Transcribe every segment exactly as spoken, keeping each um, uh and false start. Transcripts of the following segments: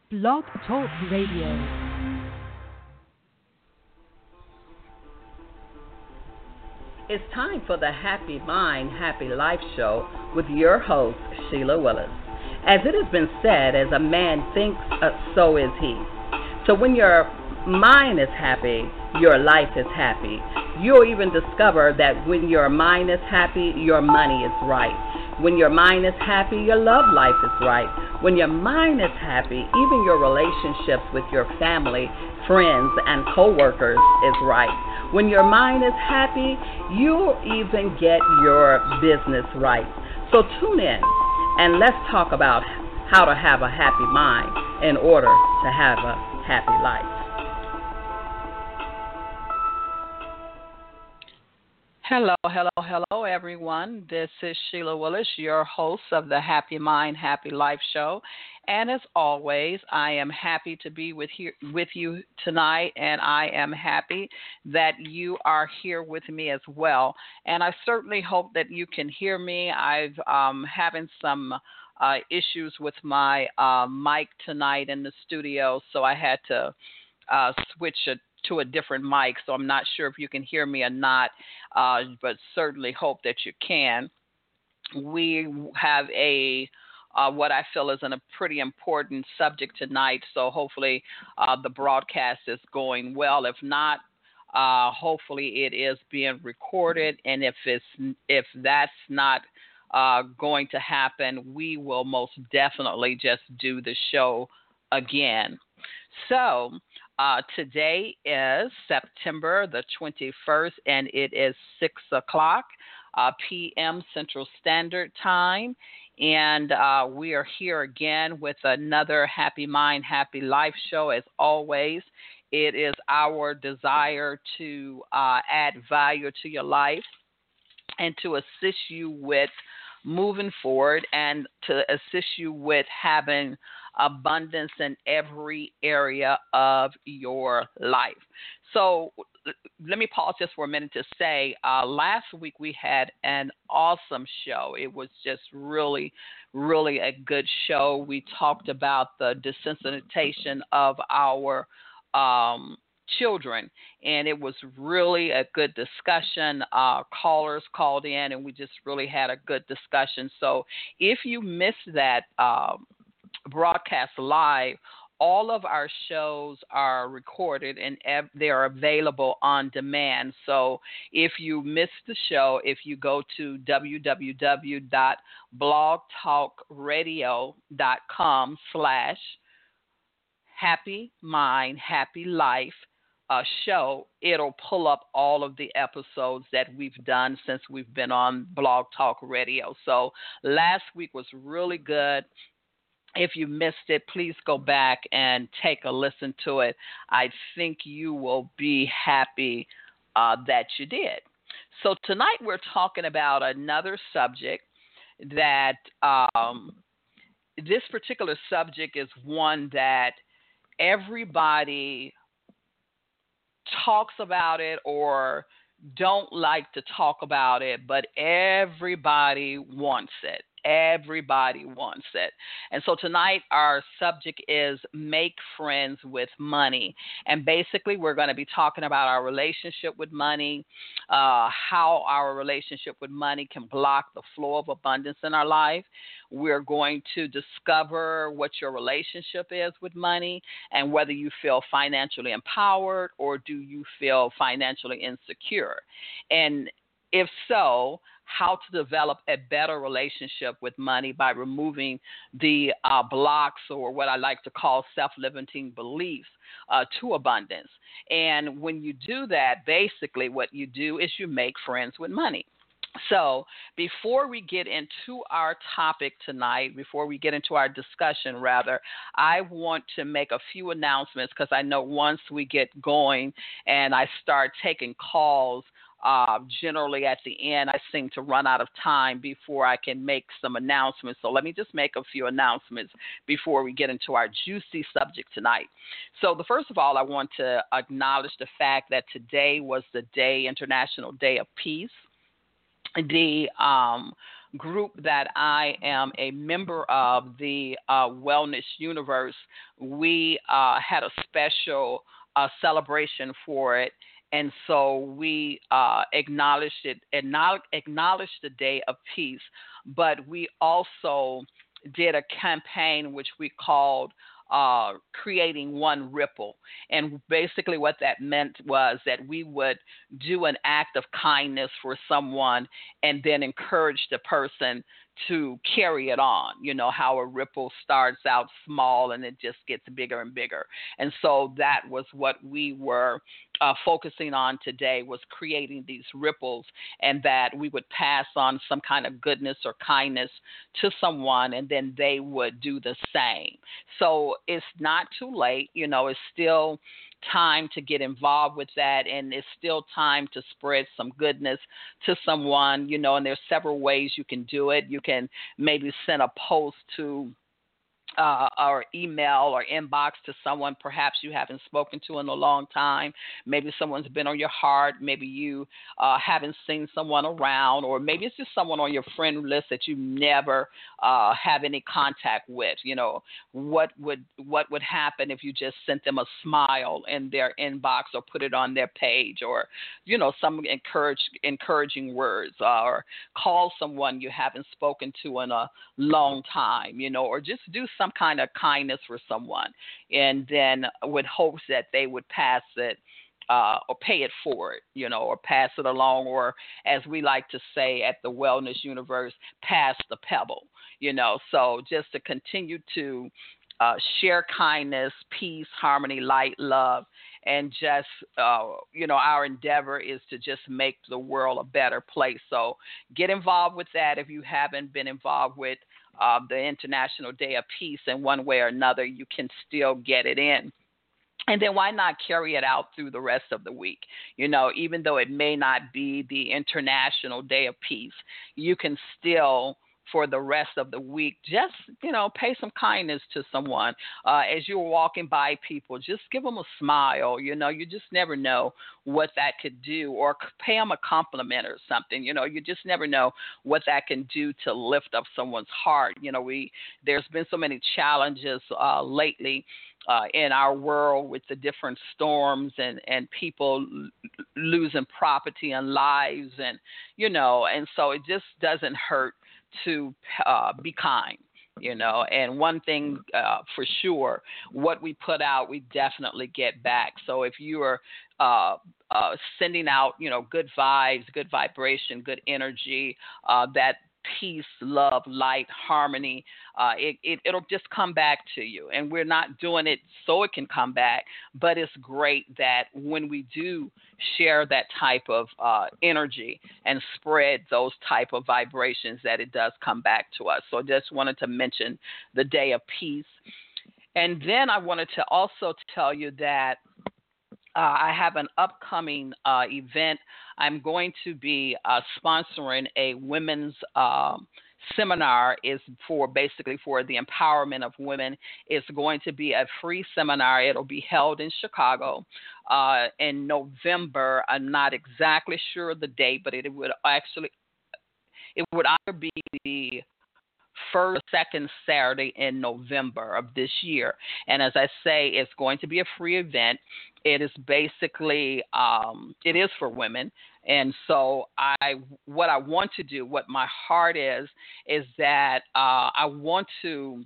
Blog Talk Radio. It's time for the Happy Mind, Happy Life show with your host, Sheila Willis. As it has been said, as a man thinks, uh, so is he. So when your mind is happy, your life is happy. You'll even discover that when your mind is happy, your money is right. When your mind is happy, your love life is right. When your mind is happy, even your relationships with your family, friends, and co-workers is right. When your mind is happy, you'll even get your business right. So tune in and let's talk about how to have a happy mind in order to have a happy life. Hello, hello, hello, everyone. This is Sheila Willis, your host of the Happy Mind, Happy Life show. And as always, I am happy to be with here with you tonight, and I am happy that you are here with me as well. And I certainly hope that you can hear me. I've um, having some uh, issues with my uh, mic tonight in the studio, so I had to uh, switch it to a different mic, so I'm not sure if you can hear me or not, uh, but certainly hope that you can. We have a uh, what I feel is an, a pretty important subject tonight, so hopefully uh, the broadcast is going well. If not, uh, hopefully it is being recorded, and if it's if that's not uh, going to happen, we will most definitely just do the show again. So uh, today is September the twenty-first, and it is six o'clock uh, p m. Central Standard Time. And uh, we are here again with another Happy Mind, Happy Life show. As always, it is our desire to uh, add value to your life and to assist you with moving forward and to assist you with having abundance in every area of your life. So let me pause just for a minute to say, uh, last week we had an awesome show. It was just really, really a good show. We talked about the desensitization of our um, children, and it was really a good discussion. Uh, callers called in, and we just really had a good discussion. So if you missed that um, broadcast live, all of our shows are recorded and ev- they are available on demand. So if you missed the show, if you go to w w w dot blog talk radio dot com slash happy mind, happy life, uh, show, it'll pull up all of the episodes that we've done since we've been on Blog Talk Radio. So last week was really good. If you missed it, please go back and take a listen to it. I think you will be happy uh, that you did. So tonight we're talking about another subject that um, this particular subject is one that everybody talks about it or don't like to talk about it, but everybody wants it. Everybody wants it. And so tonight our subject is make friends with money. And basically we're going to be talking about our relationship with money, uh, how our relationship with money can block the flow of abundance in our life. We're going to discover what your relationship is with money and whether you feel financially empowered or do you feel financially insecure. And if so, how to develop a better relationship with money by removing the uh, blocks or what I like to call self-limiting beliefs uh, to abundance. And when you do that, basically what you do is you make friends with money. So before we get into our topic tonight, before we get into our discussion, rather, I want to make a few announcements because I know once we get going and I start taking calls, Uh, generally at the end, I seem to run out of time before I can make some announcements. So let me just make a few announcements before we get into our juicy subject tonight. So the first of all, I want to acknowledge the fact that today was the day, International Day of Peace. The um, group that I am a member of, the uh, Wellness Universe, we uh, had a special uh, celebration for it. And so we uh, acknowledged it, acknowledge, acknowledged the Day of Peace, but we also did a campaign which we called uh, Creating One Ripple. And basically, what that meant was that we would do an act of kindness for someone and then encourage the person to carry it on. You know, how a ripple starts out small and it just gets bigger and bigger. And so that was what we were uh, focusing on today, was creating these ripples, and that we would pass on some kind of goodness or kindness to someone, and then they would do the same. So it's not too late. You know, it's still time to get involved with that, and it's still time to spread some goodness to someone, you know, and there's several ways you can do it. You can maybe send a post to uh, or email or inbox to someone perhaps you haven't spoken to in a long time. Maybe someone's been on your heart. Maybe you uh, haven't seen someone around, or maybe it's just someone on your friend list that you never uh, have any contact with. You know, what would what would happen if you just sent them a smile in their inbox, or put it on their page, or, you know, some encourage, encouraging words, uh, or call someone you haven't spoken to in a long time, you know, or just do some kind of kindness for someone, and then with hopes that they would pass it uh, or pay it forward, you know, or pass it along, or as we like to say at the Wellness Universe, pass the pebble, you know. So just to continue to uh, share kindness, peace, harmony, light, love, and just, uh, you know, our endeavor is to just make the world a better place. So get involved with that if you haven't been involved with uh, the International Day of Peace in one way or another. You can still get it in. And then why not carry it out through the rest of the week? You know, even though it may not be the International Day of Peace, you can still, for the rest of the week, just, you know, pay some kindness to someone. Uh, as you're walking by people, just give them a smile. You know, you just never know what that could do, or pay them a compliment or something. You know, you just never know what that can do to lift up someone's heart. You know, we there's been so many challenges uh, lately Uh, in our world, with the different storms and, and people l- losing property and lives, and, you know, and so it just doesn't hurt to uh, be kind, you know. And one thing uh, for sure, what we put out, we definitely get back. So if you are uh, uh, sending out, you know, good vibes, good vibration, good energy, uh, that peace, love, light, harmony, uh, it, it, it'll just come back to you. And we're not doing it so it can come back, but it's great that when we do share that type of uh, energy and spread those type of vibrations, that it does come back to us. So I just wanted to mention the Day of Peace. And then I wanted to also tell you that Uh, I have an upcoming uh, event. I'm going to be uh, sponsoring a women's um, seminar. Is for basically for the empowerment of women. It's going to be a free seminar. It'll be held in Chicago uh, in November. I'm not exactly sure of the date, but it would actually it would either be the first, second Saturday in November of this year. And as I say, it's going to be a free event. It is basically, um, it is for women. And so I, what I want to do, what my heart is, is that uh, I want to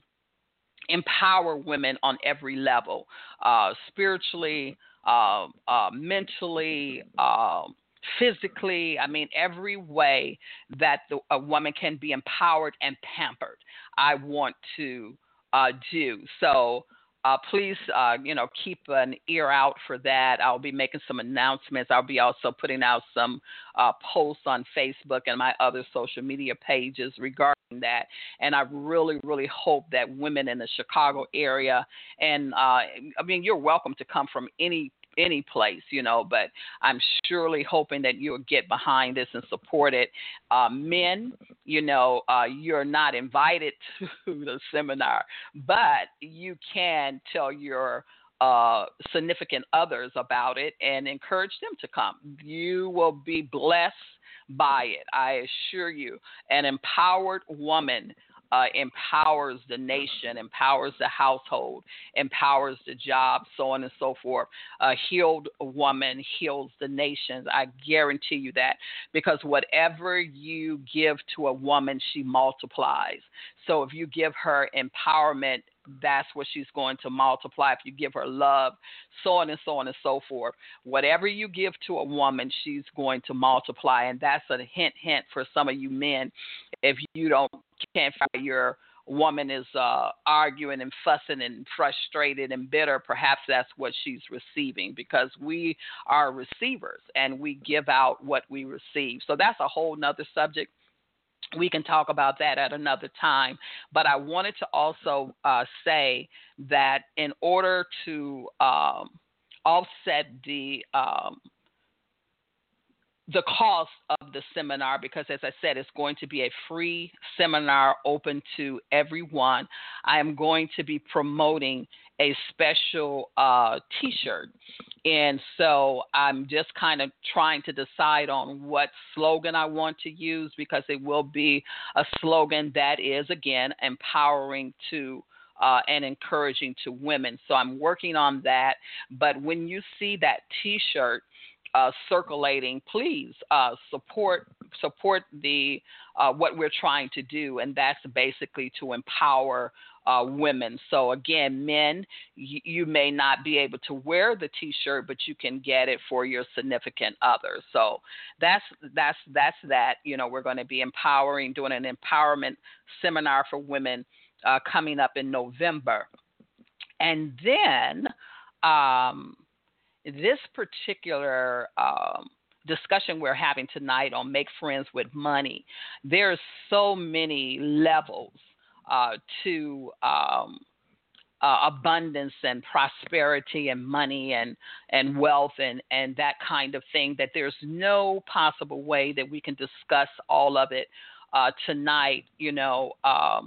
empower women on every level, uh, spiritually, uh, uh, mentally, uh, physically. I mean, every way that the, a woman can be empowered and pampered, I want to uh, do. So uh, please, uh, you know, keep an ear out for that. I'll be making some announcements. I'll be also putting out some uh, posts on Facebook and my other social media pages regarding that. And I really, really hope that women in the Chicago area, and uh, I mean, you're welcome to come from any any place, you know, but I'm surely hoping that you'll get behind this and support it. Uh, men, you know, uh, you're not invited to the seminar, but you can tell your uh, significant others about it and encourage them to come. You will be blessed buy it. I assure you, an empowered woman uh, empowers the nation, empowers the household, empowers the job, so on and so forth. A healed woman heals the nations. I guarantee you that, because whatever you give to a woman, she multiplies. So if you give her empowerment, that's what she's going to multiply. If you give her love, so on and so on and so forth. Whatever you give to a woman, she's going to multiply. And that's a hint, hint for some of you men. If you don't can't find your woman is uh, arguing and fussing and frustrated and bitter, perhaps that's what she's receiving, because we are receivers and we give out what we receive. So that's a whole nother subject. We can talk about that at another time. But I wanted to also uh, say that in order to um, offset the um, the cost of the seminar, because as I said, it's going to be a free seminar open to everyone, I am going to be promoting a special uh, T-shirt. And so I'm just kind of trying to decide on what slogan I want to use, because it will be a slogan that is, again, empowering to uh, and encouraging to women. So I'm working on that. But when you see that T-shirt Uh, circulating, please uh, support support the uh, what we're trying to do, and that's basically to empower uh, women. So again, men, y- you may not be able to wear the T-shirt, but you can get it for your significant other. So that's that's that's that. You know, we're going to be empowering, doing an empowerment seminar for women uh, coming up in November, and then. Um, This particular um, discussion we're having tonight on Make Friends with Money, there's so many levels uh, to um, uh, abundance and prosperity and money and, and wealth and, and that kind of thing, that there's no possible way that we can discuss all of it uh, tonight, you know, um,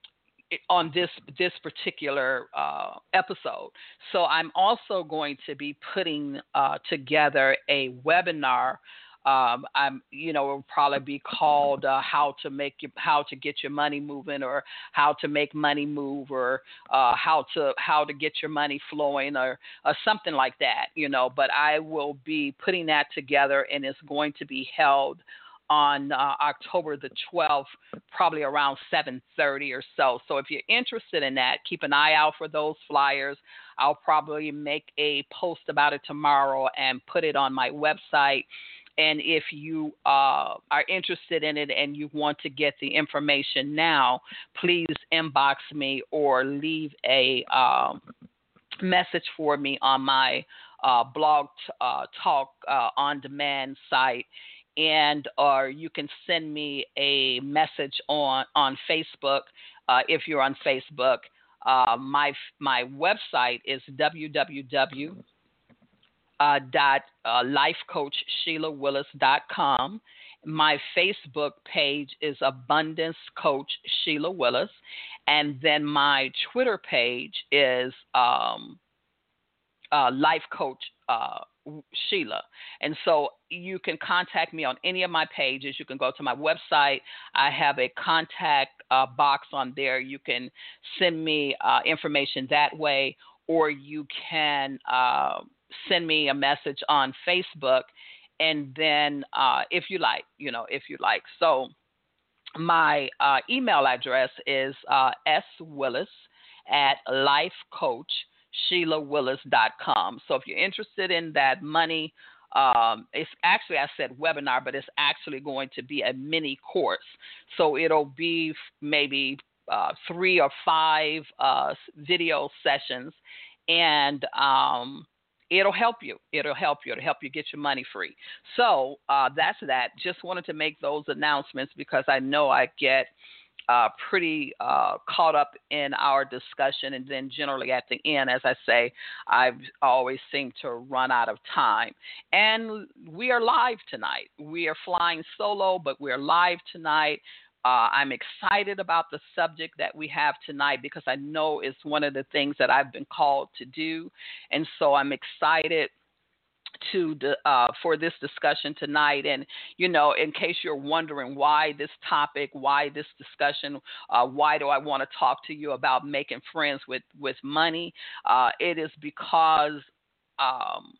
on this this particular uh, episode. So I'm also going to be putting uh, together a webinar. Um, I'm, you know, it will probably be called uh, "How to Make Your, How to Get Your Money Moving," or "How to Make Money Move," or uh, "How to How to Get Your Money Flowing," or, or something like that. You know, but I will be putting that together, and it's going to be held on uh, October the twelfth, probably around seven thirty or so. So if you're interested in that, keep an eye out for those flyers. I'll probably make a post about it tomorrow and put it on my website. And if you uh, are interested in it and you want to get the information now, please inbox me or leave a um, message for me on my uh, blog uh, talk uh, on demand site. And or you can send me a message on, on Facebook uh, if you're on Facebook. Uh, my my website is w w w dot life coach sheila willis dot com. My Facebook page is Abundance Coach Sheila Willis, and then my Twitter page is um, uh, Life Coach uh, Sheila. And so you can contact me on any of my pages. You can go to my website. I have a contact uh, box on there. You can send me uh, information that way, or you can uh, send me a message on Facebook, and then uh, if you like, you know, if you like. So my uh, email address is uh, swillis at lifecoach sheila willis dot com. So if you're interested in that money, um, it's actually, I said webinar, but it's actually going to be a mini course. So it'll be maybe uh, three or five uh, video sessions, and um, it'll help you. It'll help you. It'll help you get your money free. So uh, that's that. Just wanted to make those announcements because I know I get Uh, pretty uh, caught up in our discussion, and then generally at the end, as I say, I always seem to run out of time. And we are live tonight. We are flying solo, but we're live tonight. Uh, I'm excited about the subject that we have tonight because I know it's one of the things that I've been called to do, and so I'm excited to the, uh, for this discussion tonight. And, you know, in case you're wondering why this topic, why this discussion, uh, why do I want to talk to you about making friends with, with money, uh, it is because um,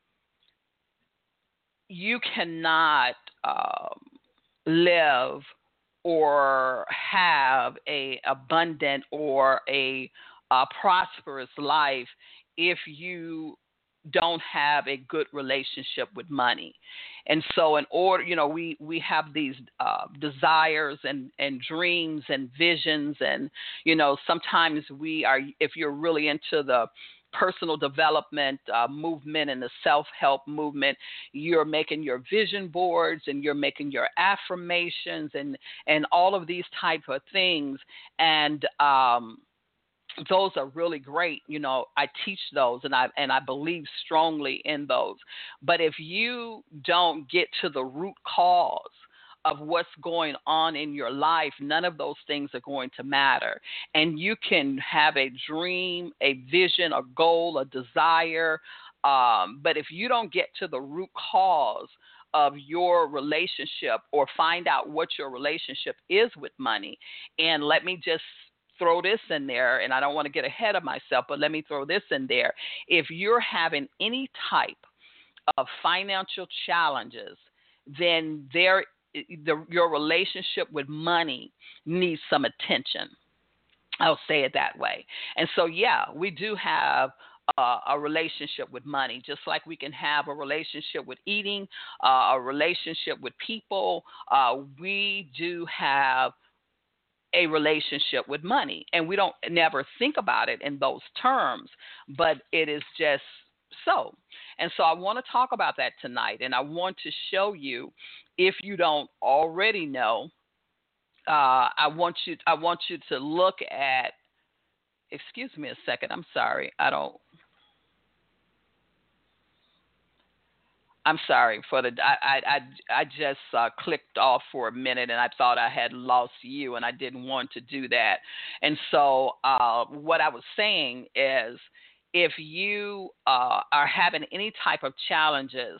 you cannot um, live or have a abundant or a, a prosperous life if you don't have a good relationship with money. And so in order, you know, we, we have these uh, desires and, and dreams and visions. And, you know, sometimes we are, if you're really into the personal development uh, movement and the self-help movement, you're making your vision boards and you're making your affirmations and, and all of these type of things. And, um, those are really great. You know, I teach those and I and I believe strongly in those. But if you don't get to the root cause of what's going on in your life, none of those things are going to matter. And you can have a dream, a vision, a goal, a desire. Um, but if you don't get to the root cause of your relationship or find out what your relationship is with money, and let me just throw this in there, and I don't want to get ahead of myself, but let me throw this in there. If you're having any type of financial challenges, then there, the, your relationship with money needs some attention. I'll say it that way. And so, yeah, we do have uh, a relationship with money, just like we can have a relationship with eating, uh, a relationship with people. Uh, we do have a relationship with money, and we don't never think about it in those terms, but it is just so. And so I want to talk about that tonight, and I want to show you, if you don't already know, uh, I want you I want you to look at, excuse me a second, I'm sorry, I don't I'm sorry for the. I I I, I just uh, clicked off for a minute, and I thought I had lost you, and I didn't want to do that. And so, uh, what I was saying is, if you uh, are having any type of challenges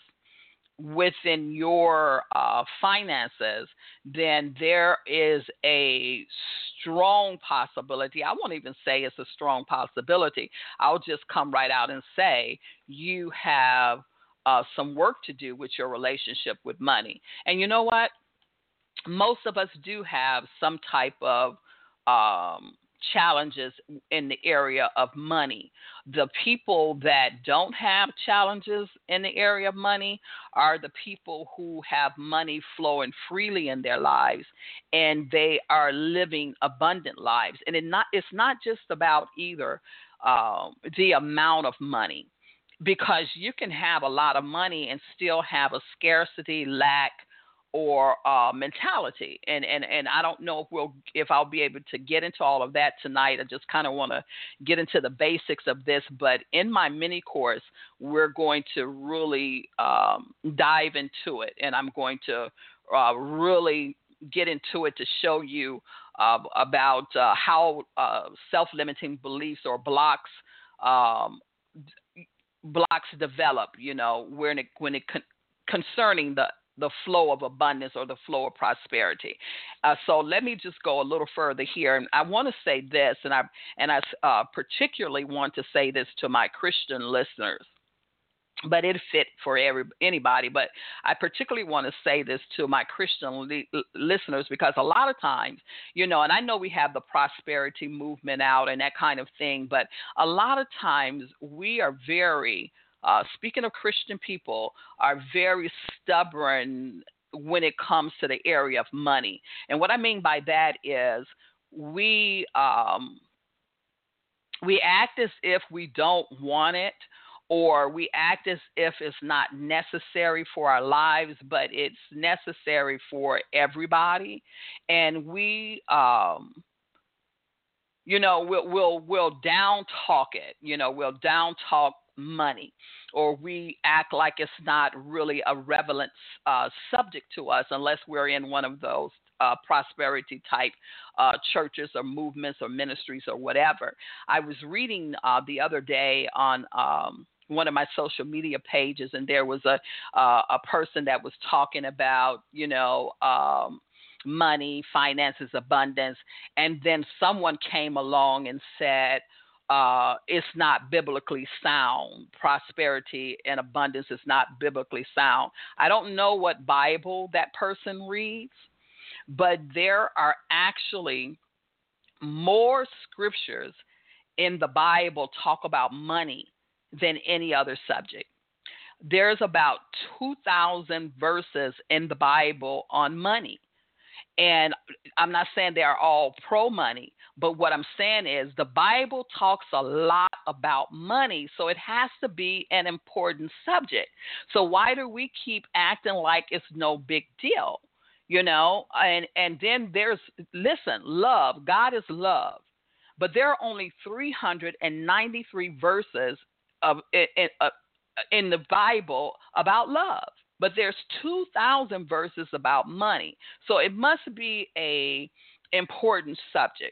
within your uh, finances, then there is a strong possibility. I won't even say it's a strong possibility. I'll just come right out and say you have uh, some work to do with your relationship with money. And you know what? Most of us do have some type of um, challenges in the area of money. The people that don't have challenges in the area of money are the people who have money flowing freely in their lives, and they are living abundant lives. And it not, it's not just about either um, the amount of money, because you can have a lot of money and still have a scarcity, lack, or uh, mentality. And, and and I don't know if we'll if I'll be able to get into all of that tonight. I just kind of want to get into the basics of this. But in my mini course, we're going to really um, dive into it, and I'm going to uh, really get into it to show you uh, about uh, how uh, self-limiting beliefs or blocks um, blocks develop. You know, when it when it con- concerning the the flow of abundance or the flow of prosperity. Uh, so let me just go a little further here. And I want to say this, and I and I uh, particularly want to say this to my Christian listeners, but it fit for every anybody. But I particularly want to say this to my Christian li- listeners, because a lot of times, you know, and I know we have the prosperity movement out and that kind of thing, but a lot of times we are very Uh, speaking of Christian people, are very stubborn when it comes to the area of money. And what I mean by that is we um, we act as if we don't want it, or we act as if it's not necessary for our lives, but it's necessary for everybody. And we um, you know, we'll, we'll, we'll down talk it, you know, we'll down talk money, or we act like it's not really a relevant uh, subject to us unless we're in one of those uh, prosperity type uh, churches or movements or ministries or whatever. I was reading uh, the other day on um, one of my social media pages, and there was a uh, a person that was talking about, you know, um, money, finances, abundance, and then someone came along and said, uh, it's not biblically sound. Prosperity and abundance is not biblically sound. I don't know what Bible that person reads, but there are actually more scriptures in the Bible talk about money than any other subject. There's about two thousand verses in the Bible on money. And I'm not saying they are all pro money, but what I'm saying is the Bible talks a lot about money, so it has to be an important subject. So why do we keep acting like it's no big deal? You know, and, and then there's, listen, love. God is love. But there are only three hundred ninety-three verses of in, uh, in the Bible about love. But there's two thousand verses about money. So it must be a important subject.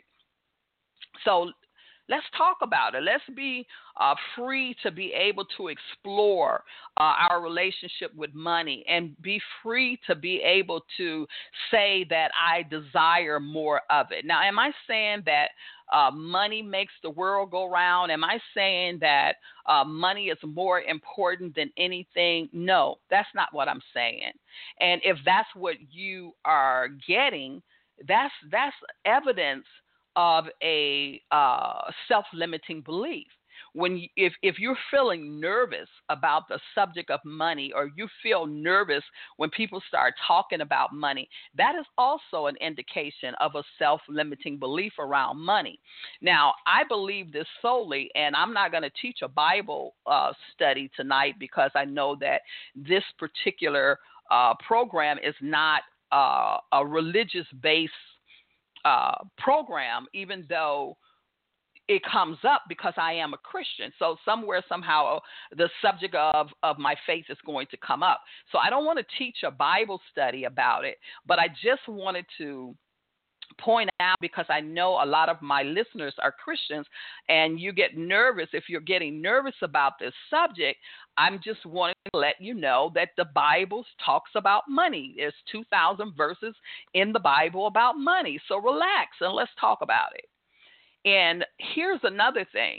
So let's talk about it. Let's be uh, free to be able to explore uh, our relationship with money, and be free to be able to say that I desire more of it. Now, am I saying that uh, money makes the world go round? Am I saying that uh, money is more important than anything? No, that's not what I'm saying. And if that's what you are getting, that's that's evidence of a uh, self-limiting belief. When you, if if you're feeling nervous about the subject of money, or you feel nervous when people start talking about money, that is also an indication of a self-limiting belief around money. Now, I believe this solely, and I'm not going to teach a Bible uh, study tonight, because I know that this particular uh, program is not uh, a religious-based Uh, program, even though it comes up because I am a Christian. So somewhere, somehow, the subject of, of my faith is going to come up. So I don't want to teach a Bible study about it, but I just wanted to point out, because I know a lot of my listeners are Christians, and you get nervous if you're getting nervous about this subject. I'm just wanting to let you know that the Bible talks about money. There's two thousand verses in the Bible about money. So relax and let's talk about it. And here's another thing.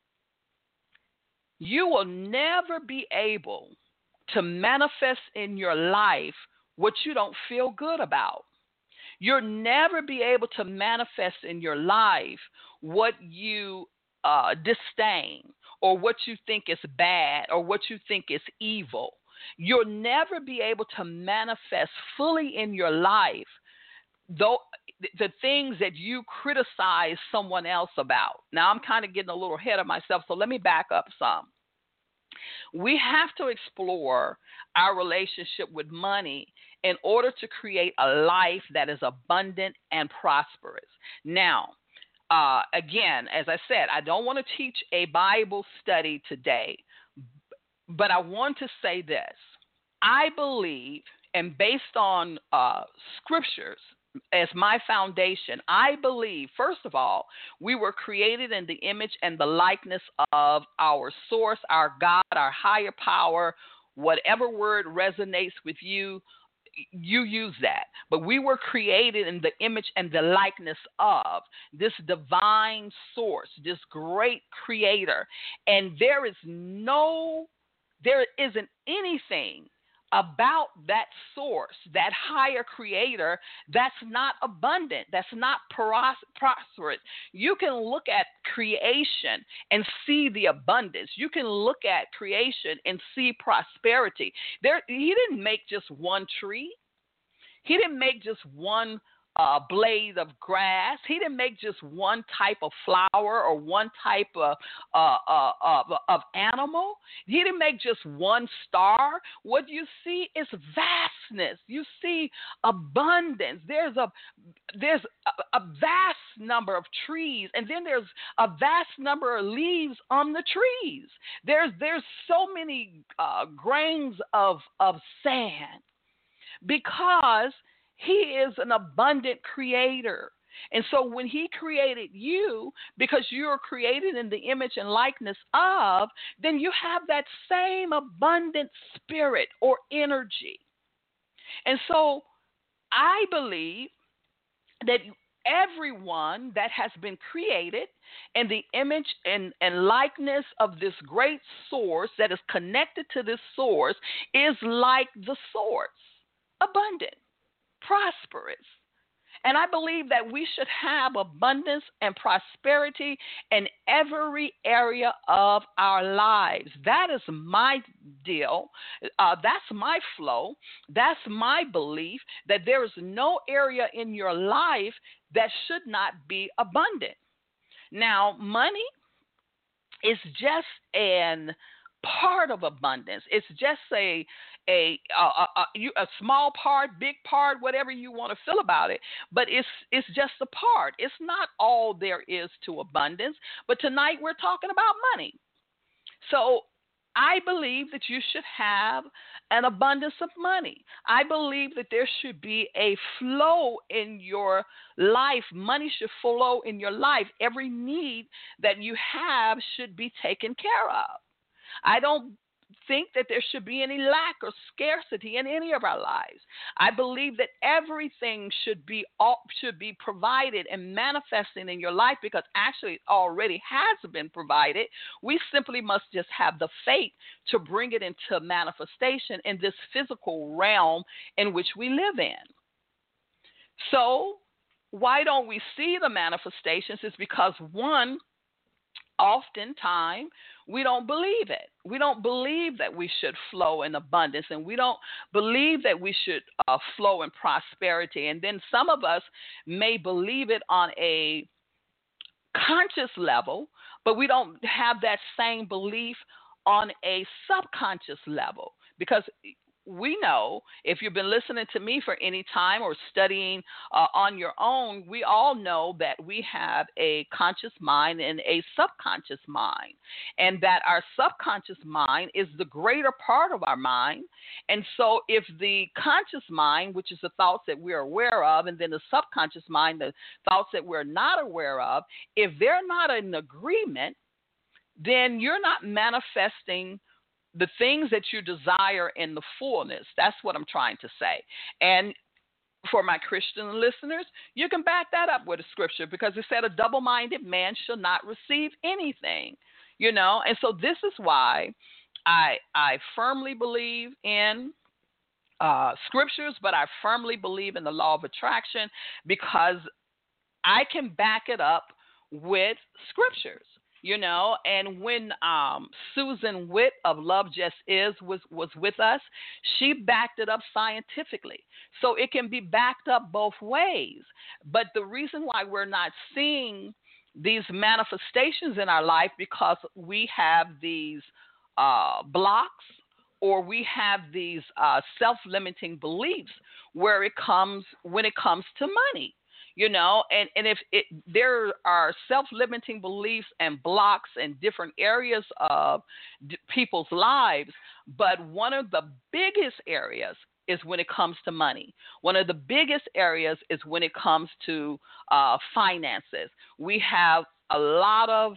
You will never be able to manifest in your life what you don't feel good about. You'll never be able to manifest in your life what you uh, disdain, or what you think is bad, or what you think is evil. You'll never be able to manifest fully in your life though the things that you criticize someone else about. Now, I'm kind of getting a little ahead of myself, so let me back up some. We have to explore our relationship with money in order to create a life that is abundant and prosperous. Now, uh, again, as I said, I don't want to teach a Bible study today, but I want to say this. I believe, and based on uh, scriptures as my foundation, I believe, first of all, we were created in the image and the likeness of our source, our God, our higher power. Whatever word resonates with you, you use that. But we were created in the image and the likeness of this divine source, this great creator. And there is no, there isn't anything about that source, that higher creator, that's not abundant, that's not prosperous. You can look at creation and see the abundance. You can look at creation and see prosperity. There, he didn't make just one tree. He didn't make just one uh, blade of grass. He didn't make just one type of flower or one type of, uh, uh, of, of animal. He didn't make just one star. What you see is vastness. You see abundance. There's a there's a, a vast number of trees, and then there's a vast number of leaves on the trees. There's there's so many uh, grains of of sand, because he is an abundant creator. And so when he created you, because you're created in the image and likeness of, then you have that same abundant spirit or energy. And so I believe that everyone that has been created in the image and, and likeness of this great source that is connected to this source is like the source, abundant, prosperous. And I believe that we should have abundance and prosperity in every area of our lives. That is my deal. Uh, that's my flow. That's my belief that there is no area in your life that should not be abundant. Now, money is just an part of abundance. It's just a a a, a, a small part, big part, whatever you want to feel about it. But it's it's just a part. It's not all there is to abundance. But tonight we're talking about money. So I believe that you should have an abundance of money. I believe that there should be a flow in your life. Money should flow in your life. Every need that you have should be taken care of. I don't think that there should be any lack or scarcity in any of our lives. I believe that everything should be should be provided and manifesting in your life because actually it already has been provided. We simply must just have the faith to bring it into manifestation in this physical realm in which we live in. So why don't we see the manifestations? It's because, one, oftentimes we don't believe it. We don't believe that we should flow in abundance, and we don't believe that we should uh, flow in prosperity. And then some of us may believe it on a conscious level, but we don't have that same belief on a subconscious level, because we know, if you've been listening to me for any time or studying uh, on your own, we all know that we have a conscious mind and a subconscious mind, and that our subconscious mind is the greater part of our mind. And so if the conscious mind, which is the thoughts that we're aware of, and then the subconscious mind, the thoughts that we're not aware of, if they're not in agreement, then you're not manifesting the things that you desire in the fullness. That's what I'm trying to say. And for my Christian listeners, you can back that up with a scripture, because it said a double-minded man shall not receive anything, you know. And so this is why I I firmly believe in uh, scriptures, but I firmly believe in the law of attraction, because I can back it up with scriptures. You know, and when um, Susan Witt of Love Just Is was, was with us, she backed it up scientifically. So it can be backed up both ways. But the reason why we're not seeing these manifestations in our life, because we have these uh, blocks, or we have these uh, self-limiting beliefs where it comes when it comes to money. You know, and, and if it, there are self-limiting beliefs and blocks in different areas of d- people's lives, but one of the biggest areas is when it comes to money. One of the biggest areas is when it comes to uh, finances. We have a lot of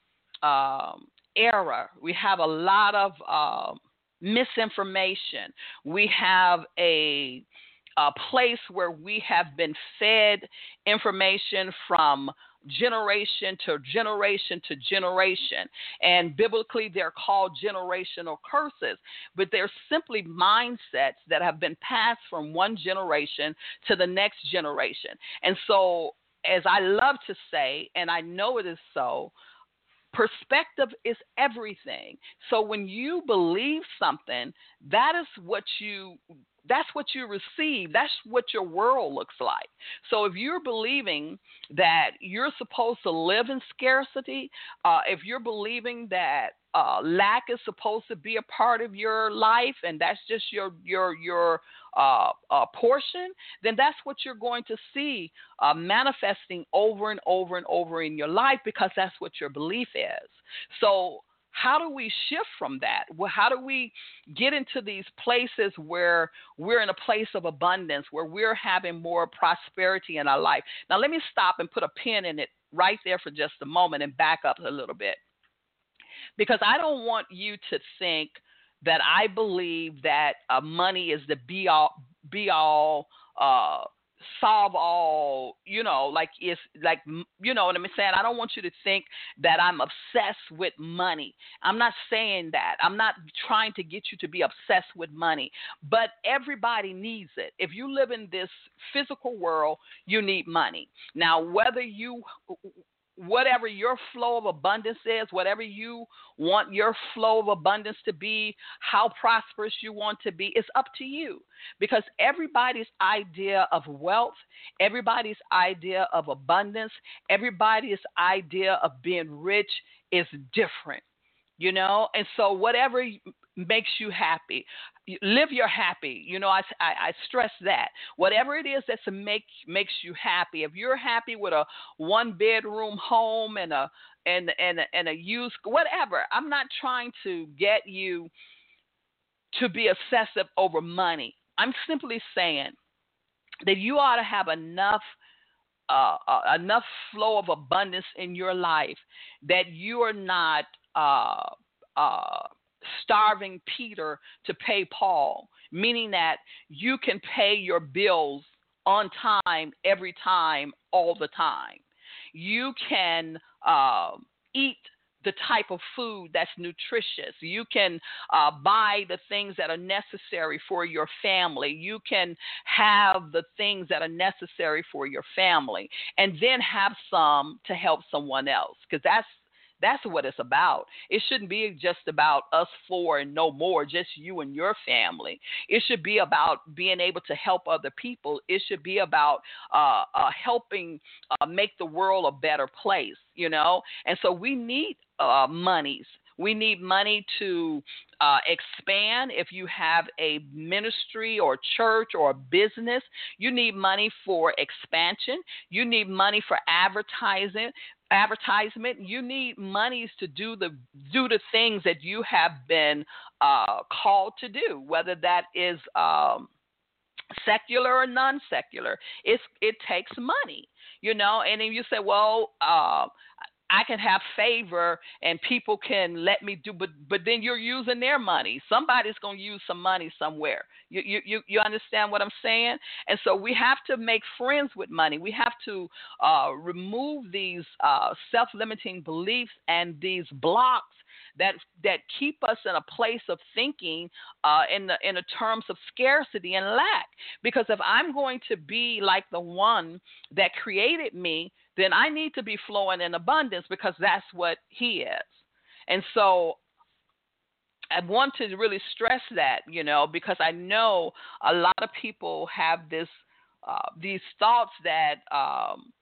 um, error. We have a lot of uh, misinformation. We have a a place where we have been fed information from generation to generation to generation. And biblically, they're called generational curses, but they're simply mindsets that have been passed from one generation to the next generation. And so, as I love to say, and I know it is so, perspective is everything. So when you believe something, that is what you That's what you receive. That's what your world looks like. So if you're believing that you're supposed to live in scarcity, uh, if you're believing that uh, lack is supposed to be a part of your life, and that's just your your your uh, uh, portion, then that's what you're going to see uh, manifesting over and over and over in your life, because that's what your belief is. So how do we shift from that? Well, how do we get into these places where we're in a place of abundance, where we're having more prosperity in our life? Now, let me stop and put a pin in it right there for just a moment and back up a little bit, because I don't want you to think that I believe that uh, money is the be all, be all, uh, solve all, you know, like it's like, you know what I'm saying? I don't want you to think that I'm obsessed with money. I'm not saying that. I'm not trying to get you to be obsessed with money, but everybody needs it. If you live in this physical world, you need money. Now, whether you whatever your flow of abundance is, whatever you want your flow of abundance to be, how prosperous you want to be, it's up to you. Because everybody's idea of wealth, everybody's idea of abundance, everybody's idea of being rich is different, you know? And so whatever makes you happy, live your happy. You know, I, I, I stress that. Whatever it is that's make makes you happy. If you're happy with a one bedroom home and a and and and a used whatever, I'm not trying to get you to be obsessive over money. I'm simply saying that you ought to have enough uh, uh, enough flow of abundance in your life that you are not uh, uh, starving Peter to pay Paul, meaning that you can pay your bills on time, every time, all the time. You can uh, eat the type of food that's nutritious. You can uh, buy the things that are necessary for your family. You can have the things that are necessary for your family, and then have some to help someone else, because that's That's what it's about. It shouldn't be just about us four and no more, just you and your family. It should be about being able to help other people. It should be about uh, uh, helping uh, make the world a better place, you know. And so we need uh, monies. We need money to uh, expand. If you have a ministry or church or a business, you need money for expansion. You need money for advertising. Advertisement. You need monies to do the do the things that you have been uh, called to do, whether that is um, secular or non-secular. It's it takes money, you know. And then you say, well, uh, I can have favor and people can let me do, but but then you're using their money. Somebody's going to use some money somewhere. You, you you you understand what I'm saying? And so we have to make friends with money. We have to uh, remove these uh, self-limiting beliefs and these blocks that that keep us in a place of thinking uh, in the in the terms of scarcity and lack. Because if I'm going to be like the one that created me, then I need to be flowing in abundance, because that's what he is. And so I want to really stress that, you know, because I know a lot of people have this uh, these thoughts that um,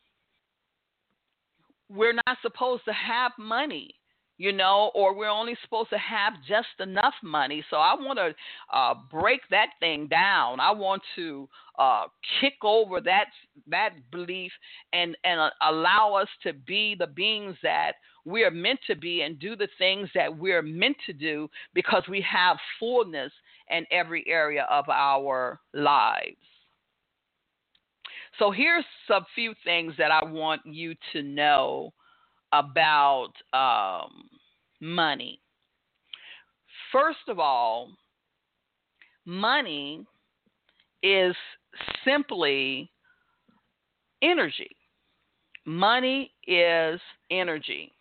we're not supposed to have money, you know, or we're only supposed to have just enough money. So I want to uh, break that thing down. I want to uh, kick over that that belief and, and uh, allow us to be the beings that we are meant to be and do the things that we're meant to do, because we have fullness in every area of our lives. So here's a few things that I want you to know about um, money. First of all, money is simply energy. Money is energy.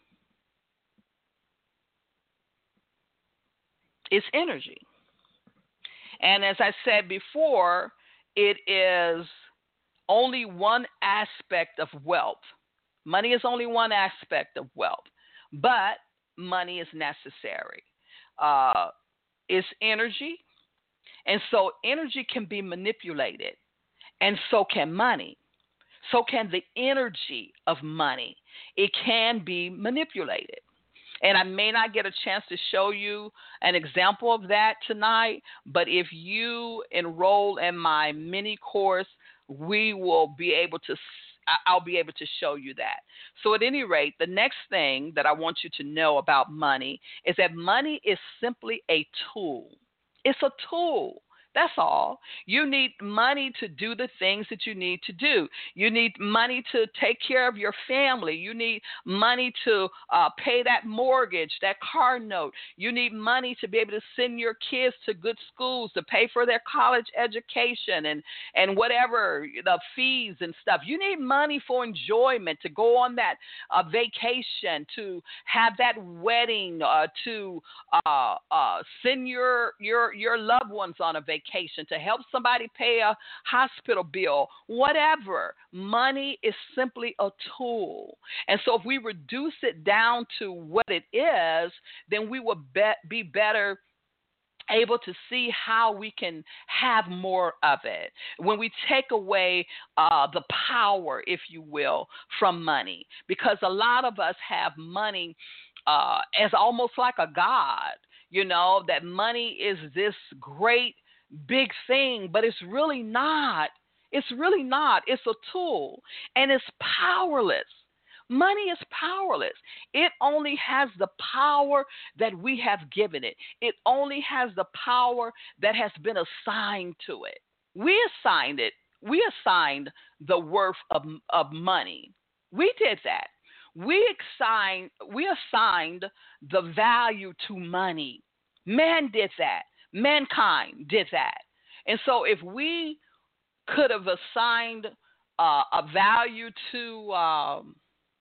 It's energy. And as I said before, it is only one aspect of wealth. Money is only one aspect of wealth, but money is necessary. Uh, it's energy, and so energy can be manipulated, and so can money. So can the energy of money. It can be manipulated. And I may not get a chance to show you an example of that tonight, but if you enroll in my mini course, we will be able to I'll be able to show you that. So at any rate, the next thing that I want you to know about money is that money is simply a tool. It's a tool. That's all. You need money to do the things that you need to do. You need money to take care of your family. You need money to uh, pay that mortgage, that car note. You need money to be able to send your kids to good schools, to pay for their college education and, and whatever, the fees and stuff. You need money for enjoyment, to go on that uh, vacation, to have that wedding, uh, to uh, uh, send your, your, your loved ones on a vacation. Vacation, to help somebody pay a hospital bill, whatever. Money is simply a tool. And so if we reduce it down to what it is, then we will be, be better able to see how we can have more of it. When we take away uh, the power, if you will, from money, because a lot of us have money uh, as almost like a god, you know, that money is this great big thing, but it's really not. It's really not. It's a tool, and it's powerless. Money is powerless. It only has the power that we have given it. It only has the power that has been assigned to it. We assigned it. We assigned the worth of, of money. We did that. We assigned, we assigned the value to money. Man did that. Mankind did that. And so if we could have assigned uh, a value to um,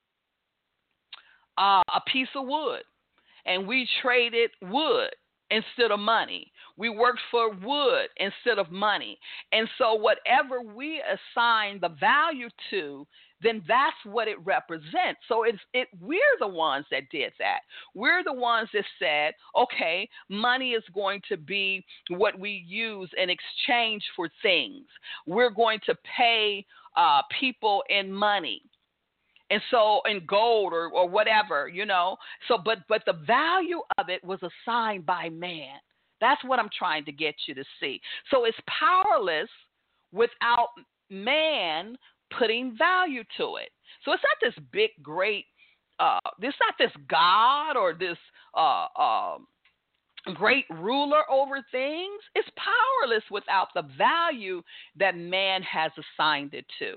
uh, a piece of wood, and we traded wood instead of money. We worked for wood instead of money. And so whatever we assign the value to, then that's what it represents. So it's it we're the ones that did that. We're the ones that said, okay, money is going to be what we use in exchange for things. We're going to pay uh, people in money. And so in gold or, or whatever, you know. So but but the value of it was assigned by man. That's what I'm trying to get you to see. So it's powerless without man putting value to it. So it's not this big, great, uh, it's not this God or this uh, uh, great ruler over things. It's powerless without the value that man has assigned it to.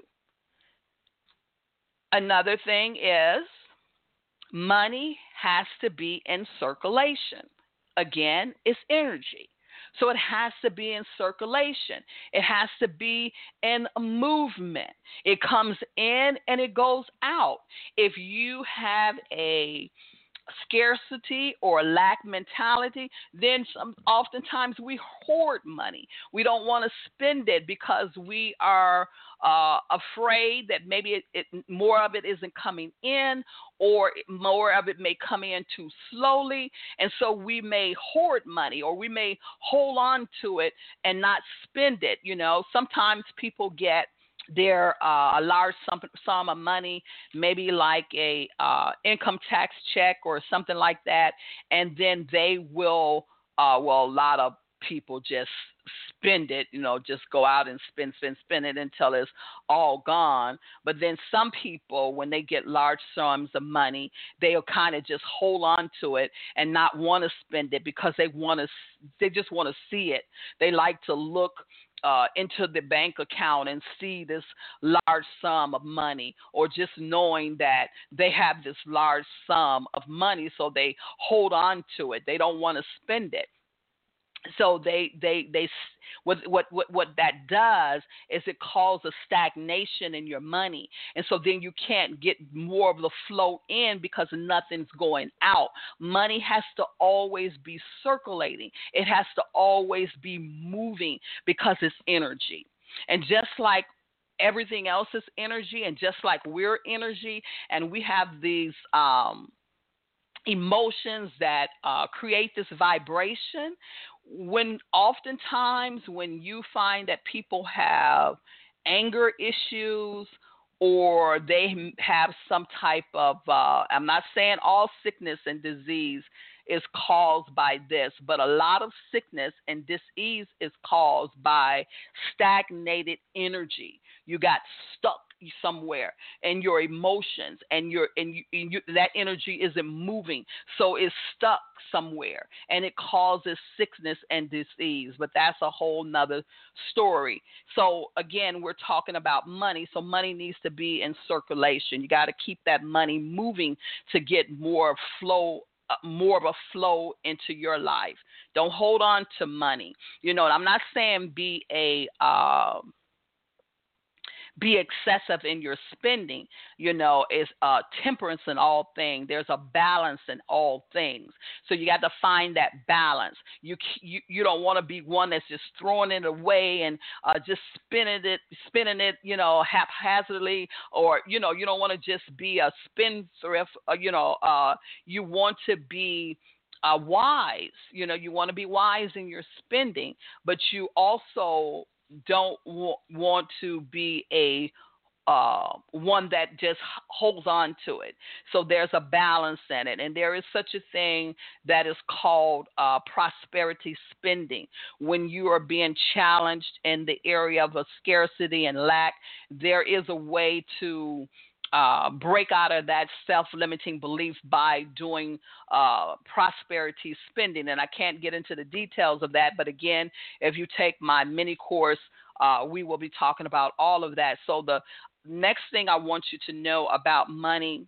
Another thing is money has to be in circulation. Again, it's energy. So it has to be in circulation. It has to be in movement. It comes in and it goes out. If you have a scarcity or lack mentality, then some, oftentimes we hoard money. We don't want to spend it because we are uh, afraid that maybe it, it, more of it isn't coming in, or more of it may come in too slowly. And so we may hoard money, or we may hold on to it and not spend it. You know, sometimes people get their uh, a large sum, sum of money, maybe like a uh, income tax check or something like that, and then they will, uh, well, a lot of people just spend it, you know, just go out and spend, spend, spend it until it's all gone. But then some people, when they get large sums of money, they'll kind of just hold on to it and not want to spend it because they want to, they just want to see it. They like to look Uh, into the bank account and see this large sum of money, or just knowing that they have this large sum of money, so they hold on to it. They don't want to spend it. So they, they, they, what, what, what, what that does is it causes stagnation in your money. And so then you can't get more of the flow in because nothing's going out. Money has to always be circulating. It has to always be moving because it's energy. And just like everything else is energy, and just like we're energy, and we have these, um, emotions that uh, create this vibration, when oftentimes when you find that people have anger issues, or they have some type of, uh, I'm not saying all sickness and disease is caused by this, but a lot of sickness and dis-ease is caused by stagnated energy. You got stuck somewhere and your emotions and your and, you, and you, that energy isn't moving, so it's stuck somewhere and it causes sickness and disease. But that's a whole nother story. So again, we're talking about money, so money needs to be in circulation. You got to keep that money moving to get more flow, more of a flow into your life. Don't hold on to money. You know, I'm not saying be a uh, be excessive in your spending. You know, it's uh, temperance in all things. There's a balance in all things. So you got to find that balance. You you, you don't want to be one that's just throwing it away and uh, just spending it, spending it, you know, haphazardly, or, you know, you don't want to just be a spendthrift. Uh, you know, uh, you want to be uh, wise. You know, you want to be wise in your spending, but you also don't w- want to be a uh, one that just holds on to it. So there's a balance in it. And there is such a thing that is called uh, prosperity spending. When you are being challenged in the area of a scarcity and lack, there is a way to Uh, break out of that self-limiting belief by doing uh, prosperity spending. And I can't get into the details of that, but again, if you take my mini course, uh, we will be talking about all of that. So the next thing I want you to know about money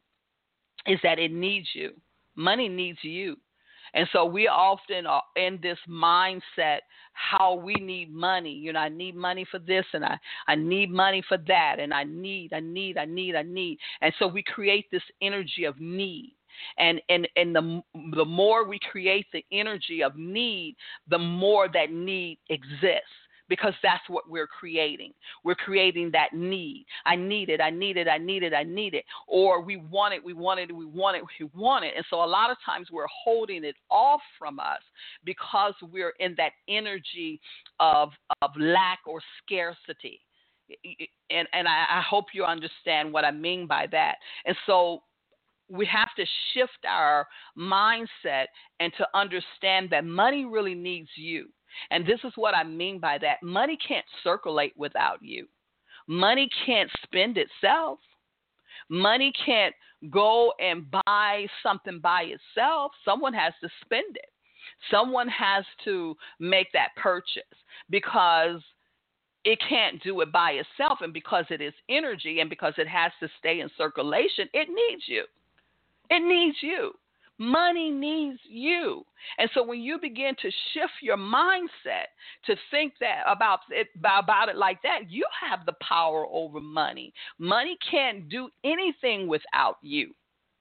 is that it needs you. Money needs you. And so we often are in this mindset how we need money. You know, I need money for this and I, I need money for that and I need, I need, I need, I need. And so we create this energy of need. And and, and the, the more we create the energy of need, the more that need exists. Because that's what we're creating. We're creating that need. I need it, I need it, I need it, I need it. Or we want it, we want it, we want it, we want it. And so a lot of times we're holding it off from us because we're in that energy of, of lack or scarcity. And, and I, I hope you understand what I mean by that. And so we have to shift our mindset and to understand that money really needs you. And this is what I mean by that. Money can't circulate without you. Money can't spend itself. Money can't go and buy something by itself. Someone has to spend it. Someone has to make that purchase because it can't do it by itself. And because it is energy and because it has to stay in circulation, it needs you. It needs you. Money needs you. And so when you begin to shift your mindset to think that about it, about it like that, you have the power over money. Money can't do anything without you.